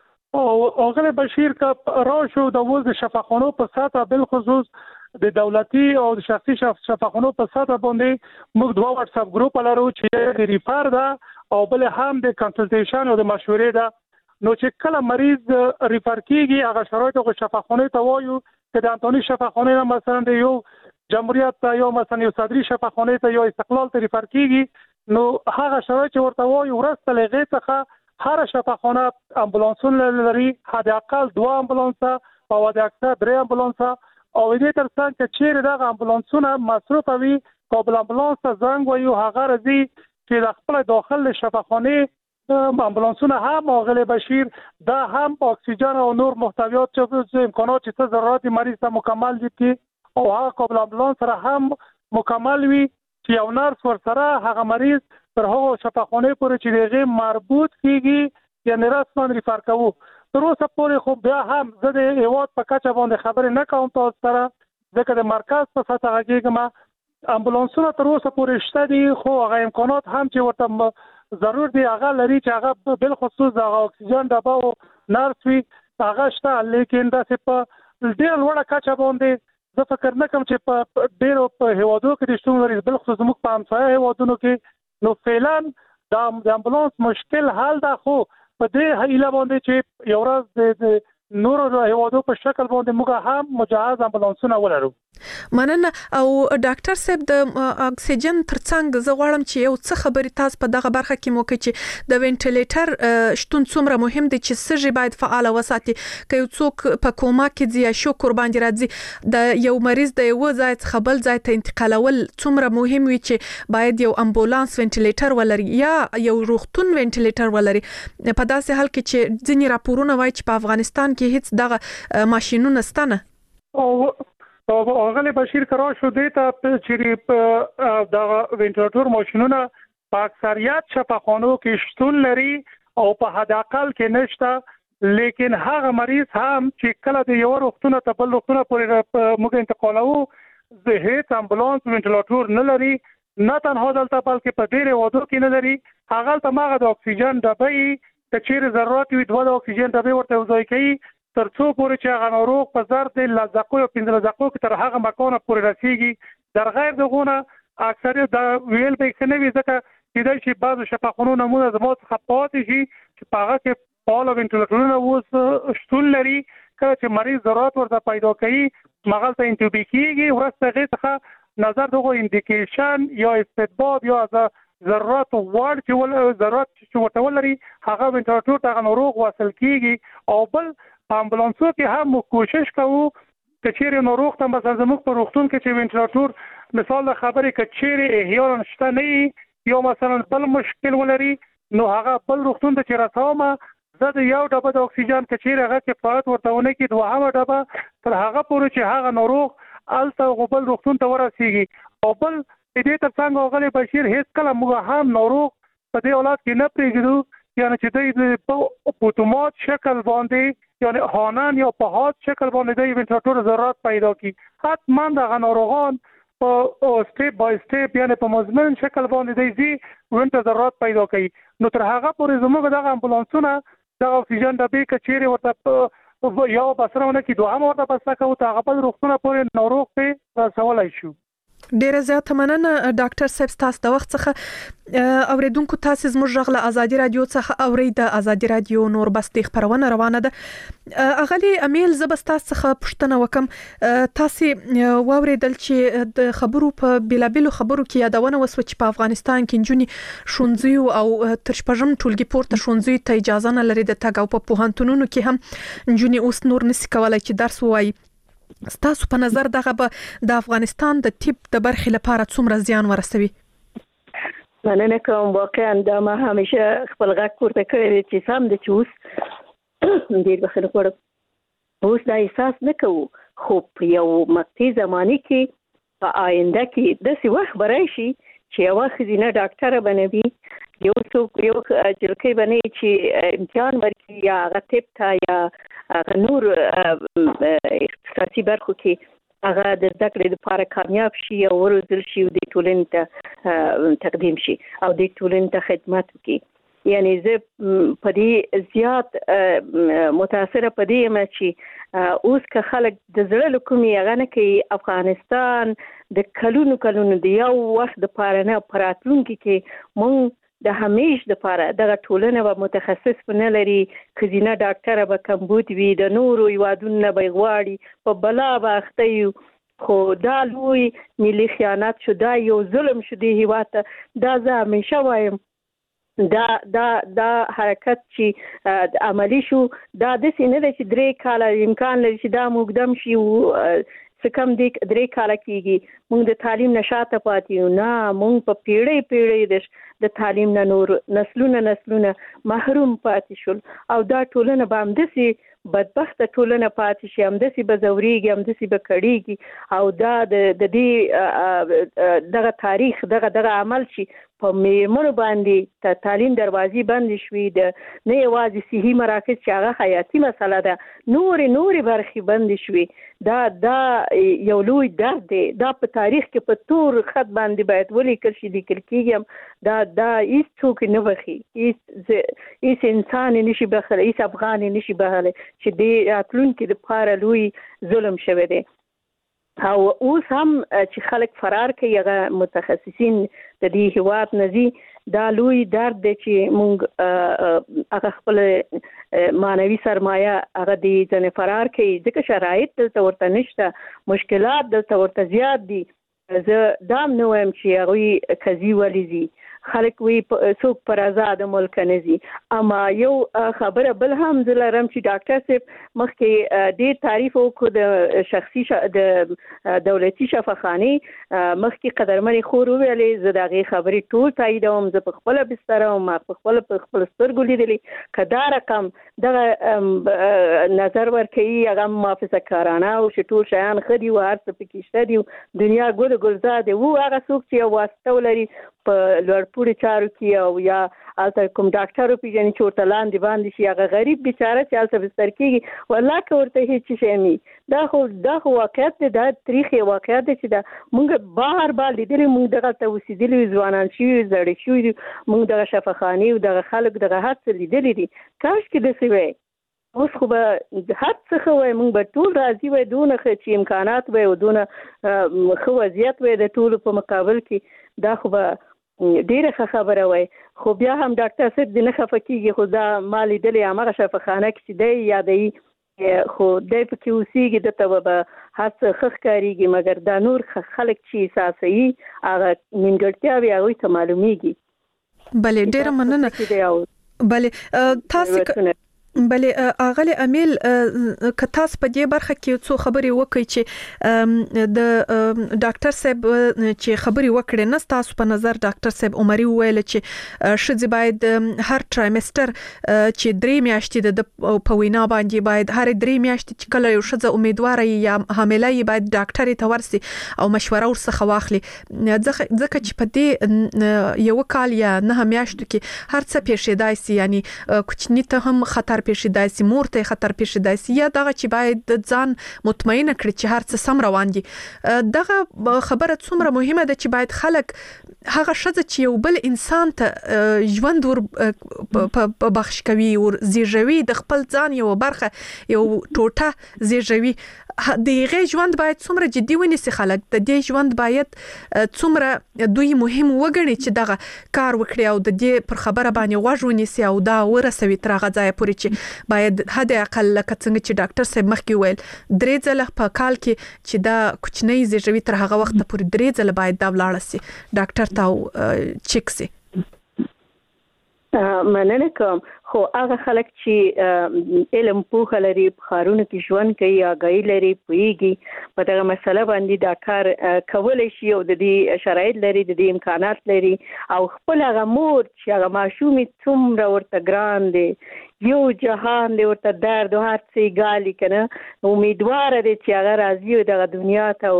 او اغلی بشیر کا راشو د وز شفاخانو په ساته بل خصوص د دولتي او د شخصي شفاخانو په ساته باندې موږ دوه واتس اپ ګروپ لرو چې د ریفر ده او بل هم د کنسلټیشن او د مشورې ده. نو چې کله مریض ریفر کیږي هغه شرایط او شفاخانه ته وایو چې د انټونی شفاخانه مثلا د یو جمهوریت ته یو مثلا یو صدري شفاخانه ته یو استقلال ته ریفر کیږي نو هغه شرایط ورته وایو ورسته لغې څخه هر شفاخانه امبولانسون لري حد اقل 2 امبولانس او حد اکثر 3 امبولانس او دې ترڅنګ چې چیرې دغه امبولانسونه مصروف وي قابل امبولانس ته زنګ وایو هغه راځي چې د خپل داخل شفاخانه امبولانسونه هم اغلی بشیر دا هم اکسیژن او نور محتویات چې امکانات چې ضرورت مریض ته مکمل دي او هغه قابل امبولانس سره هم مکمل وي چې یو نرس ورسره هغه مریض تر هغه شفاخانه پورې چې دغه مربوط کیږي یعنی رسما ریفر کوو. تر اوسه پورې خو بیا هم زه د هیواد په کچه باندې خبرې نه کوم تاسو سره ځکه د مرکز په سطح غږیږم امبولانسونه تر اوسه پورې شته دي خو هغه امکانات هم چې ورته ضرور دي هغه لري چې هغه بل خصوص د اکسیجن ډبه او نرس وي هغه شته لیکن دا په ډېر لوړه کچه باندې زه فکر نه کوم چې په ډېرو په هیوادو کې د شتون لري بل خصوص موږ په همسایه هیوادونو کې نو فعلا د امبولانس مشکل حل ده خو په دې هیله باندې چې یو ورځ د نور هیوادو په شکل باندې موږ هم مجهز امبولانسونه ولرو. مننه. او ډاکټر صاحب د اکسیجن ترڅنګ زه غواړم چې یو څه خبرې تاسو په دغه برخه کې موکه چې د وینټیلیټر شتون څومره مهم دی چې سږي باید فعال وساتي که یو څوک په کوما کې دی یا شوکر باندې راځي د یو مریض د یو ځای څخه بل ځای ته انتقالول څومره مهم وي چې باید یو امبولانس وینټیلیټر ولري یا یو روغتون وینټیلیټر ولري. په داسې حال کې چې ځینې راپورونه وایي چې په افغانستان کې هیڅ دغه ماشينونه ستنه او اغلی بشیر کرا شده تا چې د وینټیلیټر ماشینونه په اکثریت شفاخانو کې شتون لري او په حد اقل کې نشته لیکن هغه مریض هم چې کله د یو روغتون ته بل روغتون پورې موږ انتقالوو د هیڅ امبولانس وینټیلیټر نه لري نه تنها دلته بلکې په ډېر وادو کې نه لري هغه ته ماغه د اکسیجن ډبې ته چیرې ضرورت وي دوه د اکسیجن ډبې ورته وځای کوي تر څو پورې چې هغه ناروغ په زر د لزقو او 15 لزقو کې تر هغه مکانه پورې رسیږي در غیر دغه اکثریت د ویل به کنوي ځکه چې د شي بعض شفاخانو نمونه زموږ څخه پاتې شي چې په هغه کې فعال وینټیلیټرونه اوس شتون لري کله چې مریض ضرورت ورته پیدا کوي مغل ته انټوبي کیږي ورسته غي څخه نظر دغه انډیکیشن یا استدباب یا ضرورت وړ چې ول ضرورت چې ورته ولري هغه وینټیلیټر ته ناروغ وصل کیږي او بل امبولانسو کې هم کوشش کوو چې چیرې ناروغ ته مثلا زموږ په روغتون کې چې وینټیلیټر مثال د خبرې کې چیرې احیانا شته نه یا مثلا بل مشکل ولري نو هغه بل روغتون ته چې رسومه زه د یو ډبه د اکسیجن کچیر هغه کفایت ورتهونه کې دوهمه ډبه تر هغه پورې چې هغه ناروغ الته غوبل روغتون ته ورسیږي او بل دې تر څنګه غلي بشیر هیڅ کله موږ هم ناروغ په دې اولاد کې نه پریږدو یعنی چې د اتومات شکل باندې یعنی هانن یا په هات شکل باندې د وینټیلیټر ضرورت پیدا کی حتما د ناروغان په سټیپ بای سټیپ یعنی په مزمن شکل باندې دی وینټر ضرورت پیدا کوي نو تر هغه پورې زموږ د امبولانسونو د اکسیجن ډبې کچېره ورته یو بسرونه کې دوه ورته بسته کوي ته هغه په روغتون پورې ناروغ په رسولای شو ډیره زیاته مننه ډاکټر صاحب تاسو د وخت څخه اوریدونکو تاسو زموږ غږ له ازادي رادیو څخه اورید د ازادي رادیو نور بس د خبرونه روانه ده اغلی امیل زبستا څخه پښتنه وکم تاسو واوریدل چې د خبرو په بلابلو خبرو کې یادونه وسو چې په افغانستان کې جنونی شونځي او تر شپږم ټولګي پورته شونځي ته اجازه نه لري د تاګ او په پوهنتونونو کې هم جنونی اوس نور نس کولای چې درس وایي ستاسو په نظر دغه به د افغانستان د طب د برخې لپاره څومره زیان ورسوي؟ مننه کوم واقعا دا ما همیشه خپل غږ پورته کړی چې سم د چوس ډیر بخښنه کوم اوس دا احساس نه کوو خو په یو مقطع زماني کې په آینده کې د څه وخت برایشي چې یو خزینه ډاکټر بنوي یو څوک یو جلکې بنوي چې امتحان ورکړي یا غتب تا یا نور اختصاصي برخو کې هغه د زده کړې لپاره کامیاب شي او ورزل شي او د ټولنې ته تقدیم شي او د ټولنې ته خدمت وکړي یعنی زه په دې زیات متاثره په دې یم چې اوس که خلک د زړه له کومې هغه نه کوي افغانستان د کلونو د یو وخت لپاره نه په راتلونکي کې مونږ د همیش د لپاره دغه ټولنه به متخصص نه لري خزینه ډاکټر به کمبود وي د نورو یوادونه به غواړي په بلا به اخته یو خو دا لوی ملي خیانت شو دا یو ظلم شو دی هیواد دا زه همیشه وایم دا حرکت چې عملی شو دا د سینې د چې 3 کال امکان لري چې دا مقدم شي سکم د 3 کال کېږي موږ د تعلیم نشاته پاتې یو نه موږ په پیړۍ د تعلیم نه نور نسلونه محروم پاتې شول او دا ټولنه به همدسي بدبخت ټولنه پاتې شي همدسي به زوريږي همدسي به کړيږي او دا د دې دغه تاریخ دغه عمل چې په میرمنو باندې تعلیم دروازې بند شوې د نه یوازې صحي مراکز چې هغه حیاتي مسله ده نور برخې بند شوې دا یو لوی درد دی دا په تاریخ کې په تور خط باندې باید ولیکل شي لیکل کېږي دا هیڅ څوک نه بخي هیڅ انسان نشي بخله هیڅ افغان نشي بخله چې دې راتلونکي د لپاره لوی ظلم شوی دی او اوس هم چې خلک فرار کوي هغه متخصصین د دې هیواد نزي دا لوی درد دی چې مونږ هغه خپل مانوي سرمایه هغه د ځنه فرار کوي ځکه شرایط دلته ورته نشته مشکلات دلته ورته زیات دي زه دام نو هم چې هغه کزي ولزي خلک وی څوک پر آزاد ملک نه زی اما یو خبره بل هم زلرم چې ډاکټر صاحب مخکې ډېر تعریف وکړ د شخصي د دولتي شفاخانه مخکې قدرمنې خور ویلې زه دغه خبرې ټول تاییدوم زه په خپل بستر او ما په خپل سترګو لیدلې کدا رقم دغه نظر ورکړي هغه محافظه کارانه او ټول شیان خدي او هر څه پکې شته دی دنیا ګل ګلزاده وو هغه څوک چې واسطه ولري په لوړ پوری چارو کې او یا الته کوم ډاکټر پیژنې چې ورته لاندې باندې شي هغه غریب بیچاره چې الته بستر کېږي والله که ورته هیڅ شي نه دا خو واقعیت دی دا تاریخي واقعیت دی چې دا موږ بار لیدلې موږ دغه ته اوسېدلي ځوانان شي زړې شوي موږ دغه شفاخانې او دغه خلک دغه هر څه لیدلي دي کاش کې داسې وی اوس خو به هر څه ښه وای موږ به ټول راضي وای دونه ښه چې امکانات وای او دونه ښه وضعیت وای د ټولو په مقابل کې دا خو به ډیره ښه خبره وای خو بیا هم ډاکټر صاحب د نه خفه کېږي خو دا ما لیدلې هماغه شفاخانه کې چې دی یادوي خو دی پکې اوسېږي دته به هر څه ښه ښکارېږي مګر دا نور خلک چې احساسوي هغه نیمګړتیاوې هغوی ته معلومیږي بلې ډیره مننه بلې بلې اغلی امیل کتاس په دې برخه کې څو خبرې وکړي چې د ډاکټر صاحب چې خبرې وکړي نه تاسو په نظر ډاکټر صاحب عمري ویل چې شذ باید هر ټرایمستر چې 3 میاشتې د په وینا باندې باید هر 3 میاشتې چې کله یو شذ امیدوار یا حامله یې باید ډاکټر ته ورسي او مشوره ورڅخه واخلي ځکه چې په دې یو کال یا 9 میاشتو کې هر څه پیښیدای شي یعنی کوچنی ته هم خطر پیښیدای شي مور ته خطر پیښیدای شي یا دغه چې باید د ځان مطمئنه کړي چې هر څه سم روان دي دغه خبره څومره مهمه ده چې باید خلک هغه شذ چې یو بل انسان ته ژوند ور په بخښ کوي او زیږوي د خپل ځان یو برخه یو ټوټه زیږوي دغه ژوند باید څومره جدي ونیسي خلک د دې ژوند باید څومره دوی مهم وګڼي چې دغه کار وکړي او د دې پر خبره باندې غوږ ونیسي او دا ورسوي تر هغه ځای پورې چې باید حد اقل لکه څنګه چې ډاکټر صاحب مخکې ویل 3 ځله په کال کې چې دا کوچنی زیږوي تر هغه وخت پورې 3 ځله باید دا ولاړ شي ډاکټر ته چیک شي. مننه کوم خو هغه خلک چې علم پوهه لري په خارونو کې ژوند کوي آگاهي لري پوهیږي په دغه مسله باندې دا کار کولای شي او د دې شرایط لري د دې امکانات لري او خپل هغه مور چې هغه ماشومې څومره ورته ګران دي یو جهان دی ورته درد او هر څه ګالي کنه امیدوار دي چې هغه راځي دغه دنیا ته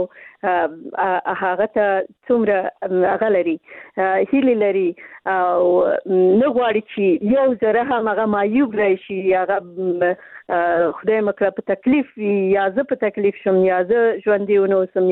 هغه ته څومره هغه لري هیله لري او نه غواړي چې یو ذره هم هغه مایوب راشي هغه خدای مکړه په تکلیف یا زه په تکلیف شم یا زه ژوندۍ ونه اوسم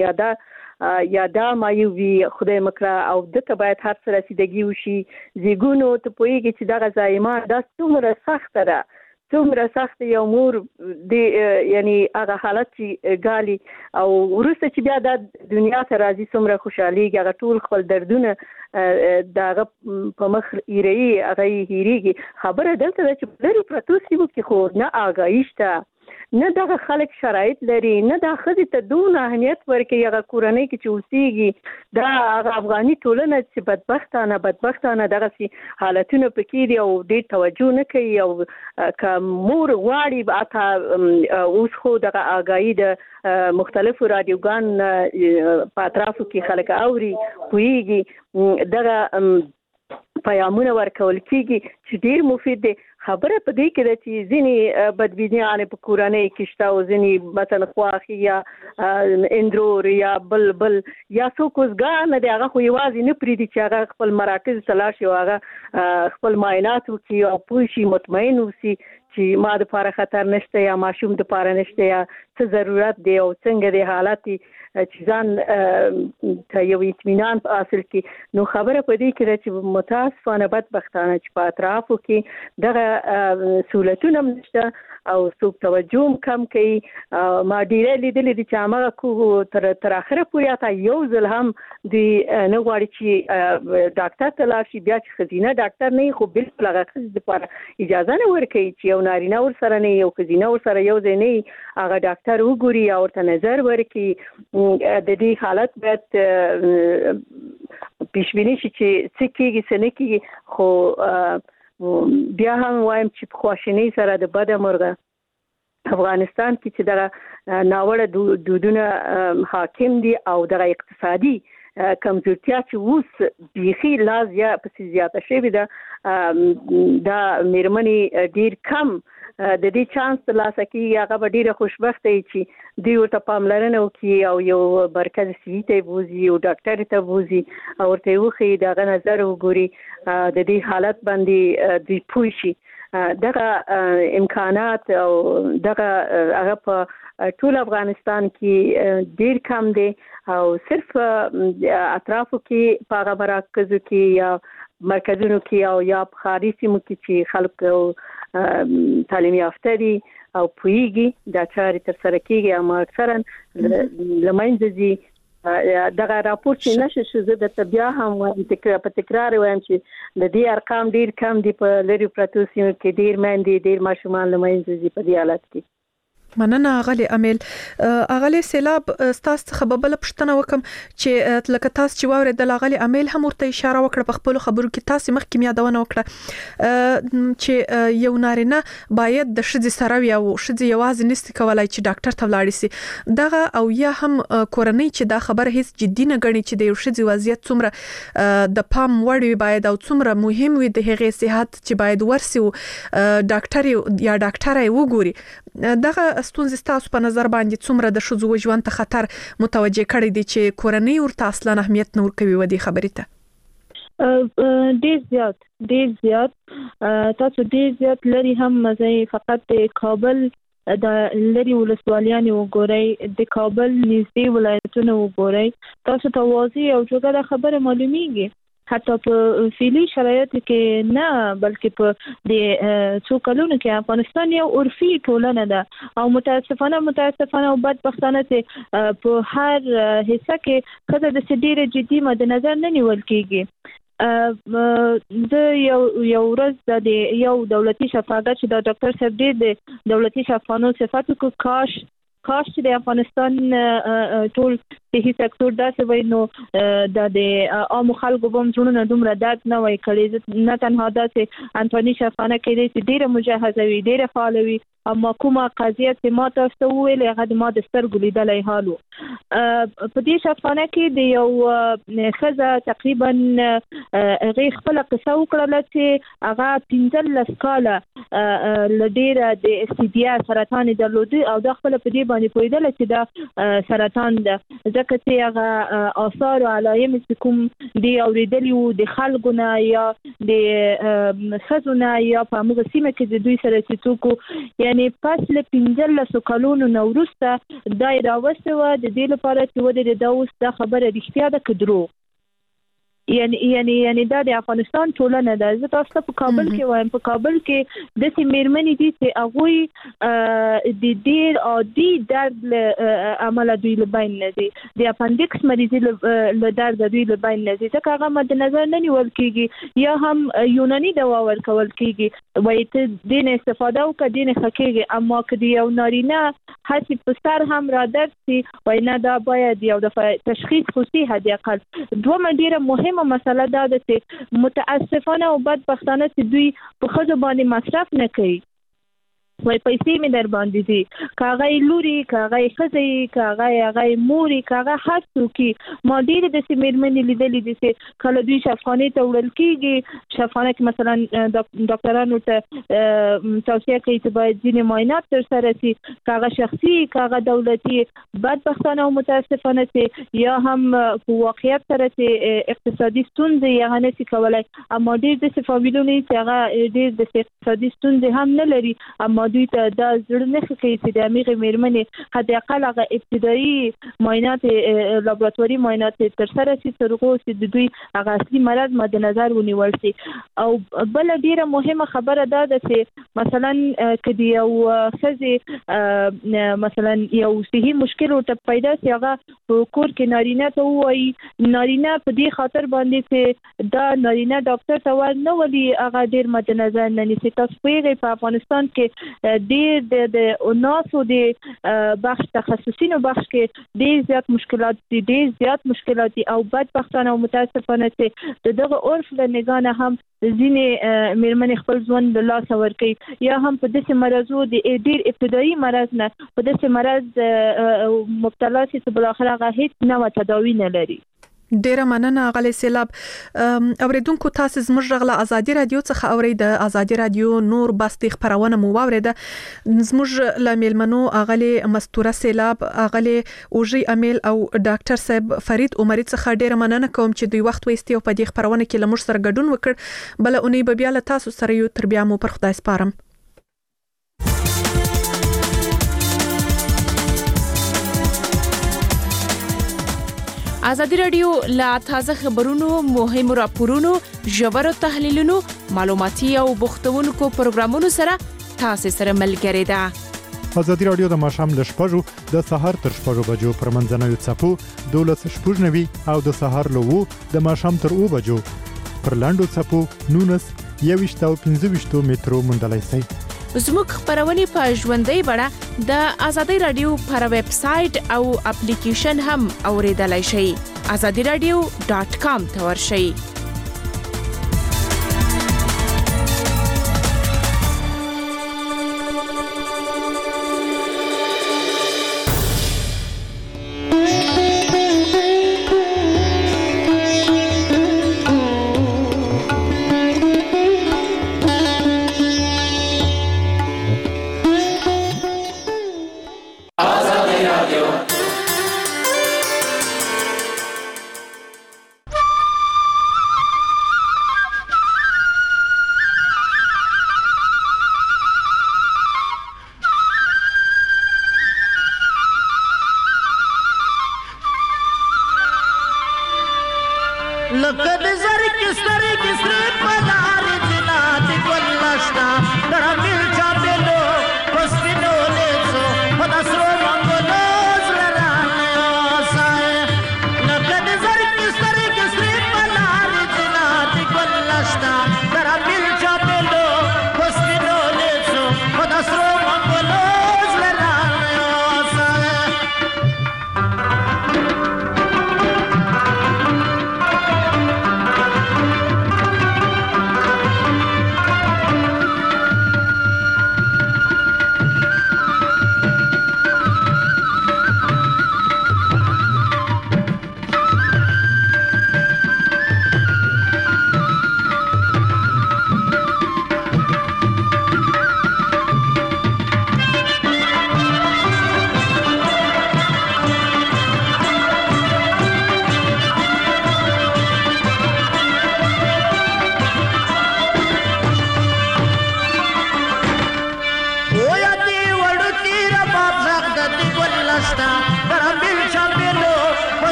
یا دا مایوبي خدای مکړه او دته باید هر څه رسیدګي وشي زیګونو ته پوهیږي چې دغه زایمان دا څومره سخته ده څومره سخت یو مور دی یعنی هغه حالت چې ګالي او ورسته چې بیا د دنیا ته راځي څومره خوشحاليږي هغه ټول خپل دردونه داغه په مخ ایري هغه هیریږي خبره دلته چې لري پروتو سیمو کې خو نه آگاهی شته نه دغه خلک شرایط لري نه د خځې ته دونه اهمیت ورکوي هغه کورنۍ کې چې اوسېږي دا هغه افغاني ټولنه چې بدبختانه دغه حالتونه پکې دي او ډېر توجه نه کوي او که مور غواړي اوس خو دغه آگاهي د مختلفو رادیوګان په اطرافو کې خلک اوري پوهیږي دغه پیامونه ورکول کیږي چې ډېر مفید دي خبره په دې کې ده چې ځینې بدبینیانې په کورنۍ کې شته او ځینې مثلا خواخي یا اندرور یا بل یا څوک اوسګان دی هغه خو یوازې نه پرېږدي چې هغه خپل مراکز ته لاړ شي او هغه خپل معاینات وکړي او پوه شي مطمئن اوسي چې ما دپاره خطر نشته یا ماشوم دپاره نشته یا څه ضرورت دی او څنګه دی حالت چې ځان ته یو اطمینان په حاصل کې نو خبره په دې کې ده چې متاسفانه بدبختانه چې په اطرافو کې دغه سہولتونه نشته او څوک توجه کم کوي ما ډیره لیدلې دي چې هغه کو تر اخره پورې تا یو ځل هم دی نه غواړي چې ډاکټر ته لاړ شي بیا چې خزینه ډاکټر نه خو بالکل هغه خځې لپاره اجازه نه ورکوي چې یو نارینه ورسره نه یو خزینه ورسره یو ځای نه هغه ډاکټر وګوري او ورته نظر ورکړي د دې حالت باید پیشبینی شي چې څه کېږي څه نه کېږي خو بیا هم وایم چې په خواشینۍ سره د بده مرغه افغانستان کې چې دغه ناوړه دودونه حاکم دي او دغه اقتصادي کمزورتیا چې اوس بیخي لا زیاته شوې ده دا میرمنې ډېر کم د دې چانس ترلاسه کیږي هغه به ډېره خوشبخته وي چې دوی ورته پاملرنه وکړي او یو مرکز صحي ته بوزي او ډاکټر ته بوزي او ورته وښیي د هغه نظر وګوري د دې حالت باندې دوی پوه شي دغه امکانات او دغه هغه په ټول افغانستان کې ډېر کم دی او صرف اطرافو کې په هغه مراکزو کې یا مرکزونو کې او یا په خارجي سیمو کې چې خلک تعلیم یافته دي او پوهیږي دا چارې ترسره کیږي اما اکثرا له منځه ځي دغه راپور چې نشه شو زه د بیا هم په تکرار وایم چې د دې ارقام ډیر کم دي په لری پروتو سیمو کې ډیر مندي ډیر ماشومان له منځه ځي په دې حالت کې مننه غلي امیل اغلی سیلاب تاسو څخه ببل پښتنه وکم چې لکه تاسو چې واورید د اغلی امیل هم ورته اشاره وکړه په خپل خبرو کې تاسو مخکې یادونه وکړه چې یو نارینه باید د شذ سره او شذ یوازې نست کولای چې ډاکټر ته ولاړ شي دغه او یا هم کورنۍ چې دا خبره هیڅ جدي نه غني چې د یو شذ وضعیت څومره د پام وړ باید او څومره مهم وي د هغې صحت چې باید ورسي ډاکټر یا ډاکټر یې وګوري دغه ستونزې تاسو په نظر باندې څومره د شذو ژوند ته خطر متوجه کړی دي چې کورنۍ ورته اصلا اهمیت نور کوي ودی خبرې ته ډیر زیات تاسو ډیر زیات لري هم مزه فقط کابل د لري ولسوالیان وګورئ د کابل نږدې ولایتونه وګورئ تاسو ته واضح او جوړه خبره معلومیږي حتی په فعلی شرایطو کې نه بلکې په د څو کلونو کې افغانستان یو عرفي ټولنه ده او متاسفانه او بدبختانه چې په هر حصہ کې خدای د ډیره جدي مد نظر نه نیول کیږي د یو ورځ د یو دولتي شفاعت چې د ډاکټر صاحب د دولتي شفاعتونو صفاتو کو کاش چې د افغانستان ټول صحي سکتور داسې وای نو د عام خلکو په مزړونو دومره درد نه وای کړی نه تنها داسې انټونی شفانه کې چې ډیره مجهزه وي ډیره فعال وي اما کومه قضیه چې ما تاسو ویل هغه ما د سترګو لیدلای حالو په دې شفانه کې د یو خزه تقریبا غي خپل قصه وکړه چې هغه 15 کاله لډیره د استدیا سرطان درلودي او د خپل په دې باندې پویدل چې دا سرطان ده ځکه چې هغه آثار او علایم چې کوم دی اوریدلی وو د خلکونه یا د خزونه یا په موږ سیمه کې د دوی سره چې څوک یعنی پس له 15 کلونو نو وروسته دا راوسته و د دې لپاره چې و د اوس دا خبره رښتیا ده کدرو یعنی دا د افغانستان ټولنه ده زه تاسو په کابل کې وایم په کابل کې د سیمرمنې دي چې هغه د ډیر عادي درد عمل دوی له بین نه دي د اپندکس مریضي له درد دوی له بین نه دي ځکه هغه مد نظر نه نیول کیږي یا هم یوناني دوا ورکول کیږي وایي ته دین استفاده وکړه دین خکېږي اما کدی یو نارینه هڅه په سر هم را درد سي وایي نه دا باید یو د تشخیص خصوصي هدي اقل دوه ډیره مهمه مسله دا ده چې متاسفانه او بدبختانه چې دوی په خځو باندې مصرف نه کوي وای پیسې می در باندې دي کاغی لوري کاغی خزي کاغی موري کاغی هڅو کی ما ډیر د سیمرمنې لیدلې دي چې کله دوی شفاخانه ته وړل کیږي شفاخانه کې مثلا ډاکټرانو ته توصیه کوي چې باید ځینې معاینات تر سره شي کاغی شخصي کاغی دولتي بدبختانه او متاسفانه چې یا هم په واقعیت سره چې اقتصادي ستونزې یا نه شي کولای اما ډیر د فامیلونو چې هغه ډیر د اقتصادي ستونزې هم نه لري اما دوی ته دا زړه نه کوي چې د میغه میرمنې حد اقل هغه ابتدایي معاینات لابراتواري معاینات تر سره شي ترغو چې د دوی هغه اصلي مرض مد نظر ونیول شي او بل ډیره مهمه خبره ده چې مثلا کدی یو خزي مثلا یو صحي مشکل ورته پیدا شي هغه کور کې نارینه ته وایي نارینه په دې خاطر باندې چې دا نارینه ډاکټر ته ور نه ولي هغه ډیر مد نظر نه نیسي تاسو په افغانستان کې ډیر د ناسو د بخش تخصصي نو بخش کې ډیر زیات مشکلات دي او بدبختانه او متاسفانه چې دغه عرف له نگاه هم ځینې میرمنې خپل ژوند له لاسه ورکوي یا هم په داسې مرزو د ډیر ابتدایي مرز نه په داسې مرز مبتلا شي چې بل اخر هغه هیڅ نوې تداوی نه لري ډیره مننه غلي سیلاب اوریدونکو تاسو زموږ غلا ازادي رادیو څخه اورید د ازادي رادیو نور باستی خبرونه مو واوریده زموږ لمیلمنو غلي مستوره سیلاب غلي اوجي امیل او ډاکټر صاحب فرید عمري څخه ډیره مننه کوم چې دوی وخت وېستي او په دې خبرونه کې لمر سره ګډون وکړ بل اونۍ به بیا له تاسو سره یو تر بیا مو پر خدای سپارم ازادي رادیو لا تازه خبرونو مهم راپورونو ژور تحلیلونو معلوماتي او بوختونکو پروګرامونو سره تاسو سره ملګری ده ازادي رادیو د ماشام ل شپږو د سحر تر شپږو بجو پر منځنوي چپو 12:90 او د سحر له 2 د ماشام تر 2 بجو پر لاندو چپو 19 21 او 25 مترو مندلای سي زموږ خبرونه په ژوندۍ بڼه د آزادۍ رادیو پر ویب سټ او اپلیکیشن هم اوریدلای شئ. azadiradio.com ته ورشئ.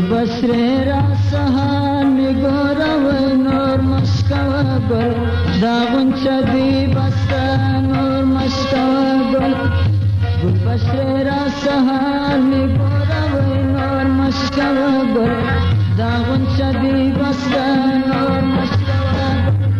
بسره را سهار میگوره و نور مشکوه گل دا غنچه دی بسته نور مشکوه گل گل بسره را سهار میگوره و نور مشکوه گل دا غنچه دی بسته نور مشکوه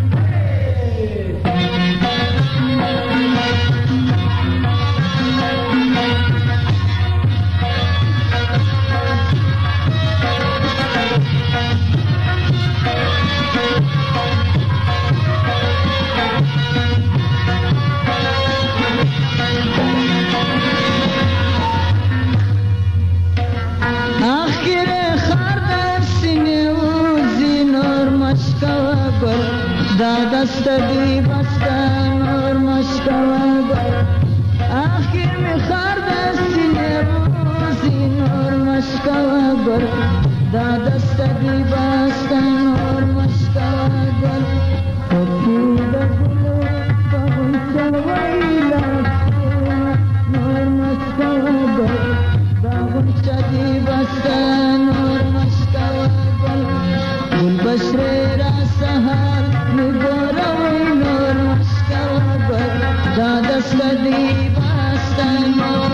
دست دی بسته نور مشکوه گل آخر می خار دستینه روزی نور مشکوه گل دا دست دی بسته نور مشکوه گل خود گلو بغنچه ویلا نور مشکوه گل دا غنچه دی بسته نور مشکوه گل گل بشره را سهار میگوره وی نور مشکوه گل دا دست دی بسته نور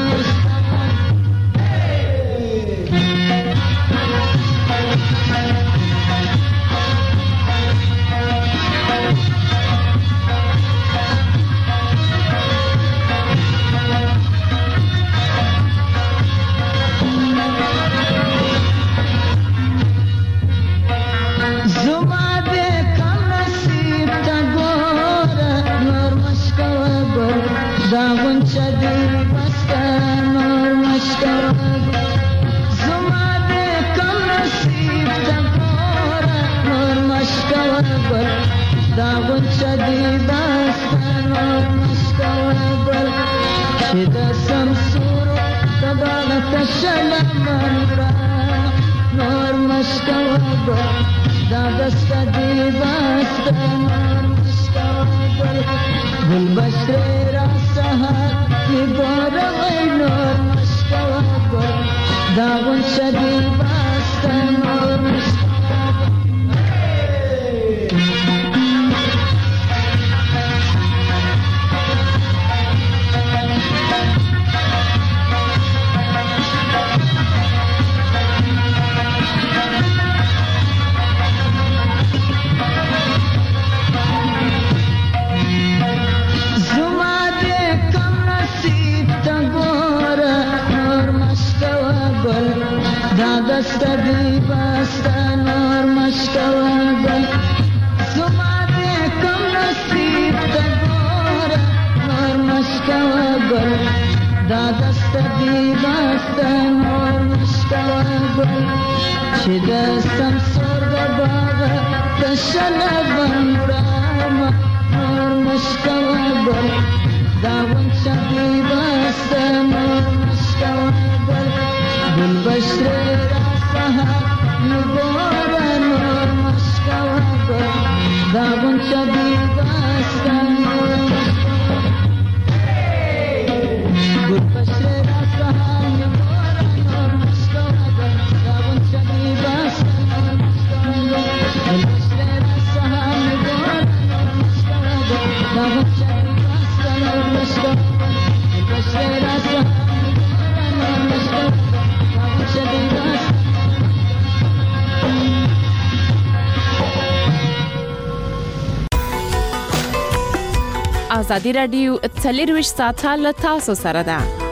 ازادي رادیو 24 ساعته له تاسو سره ده.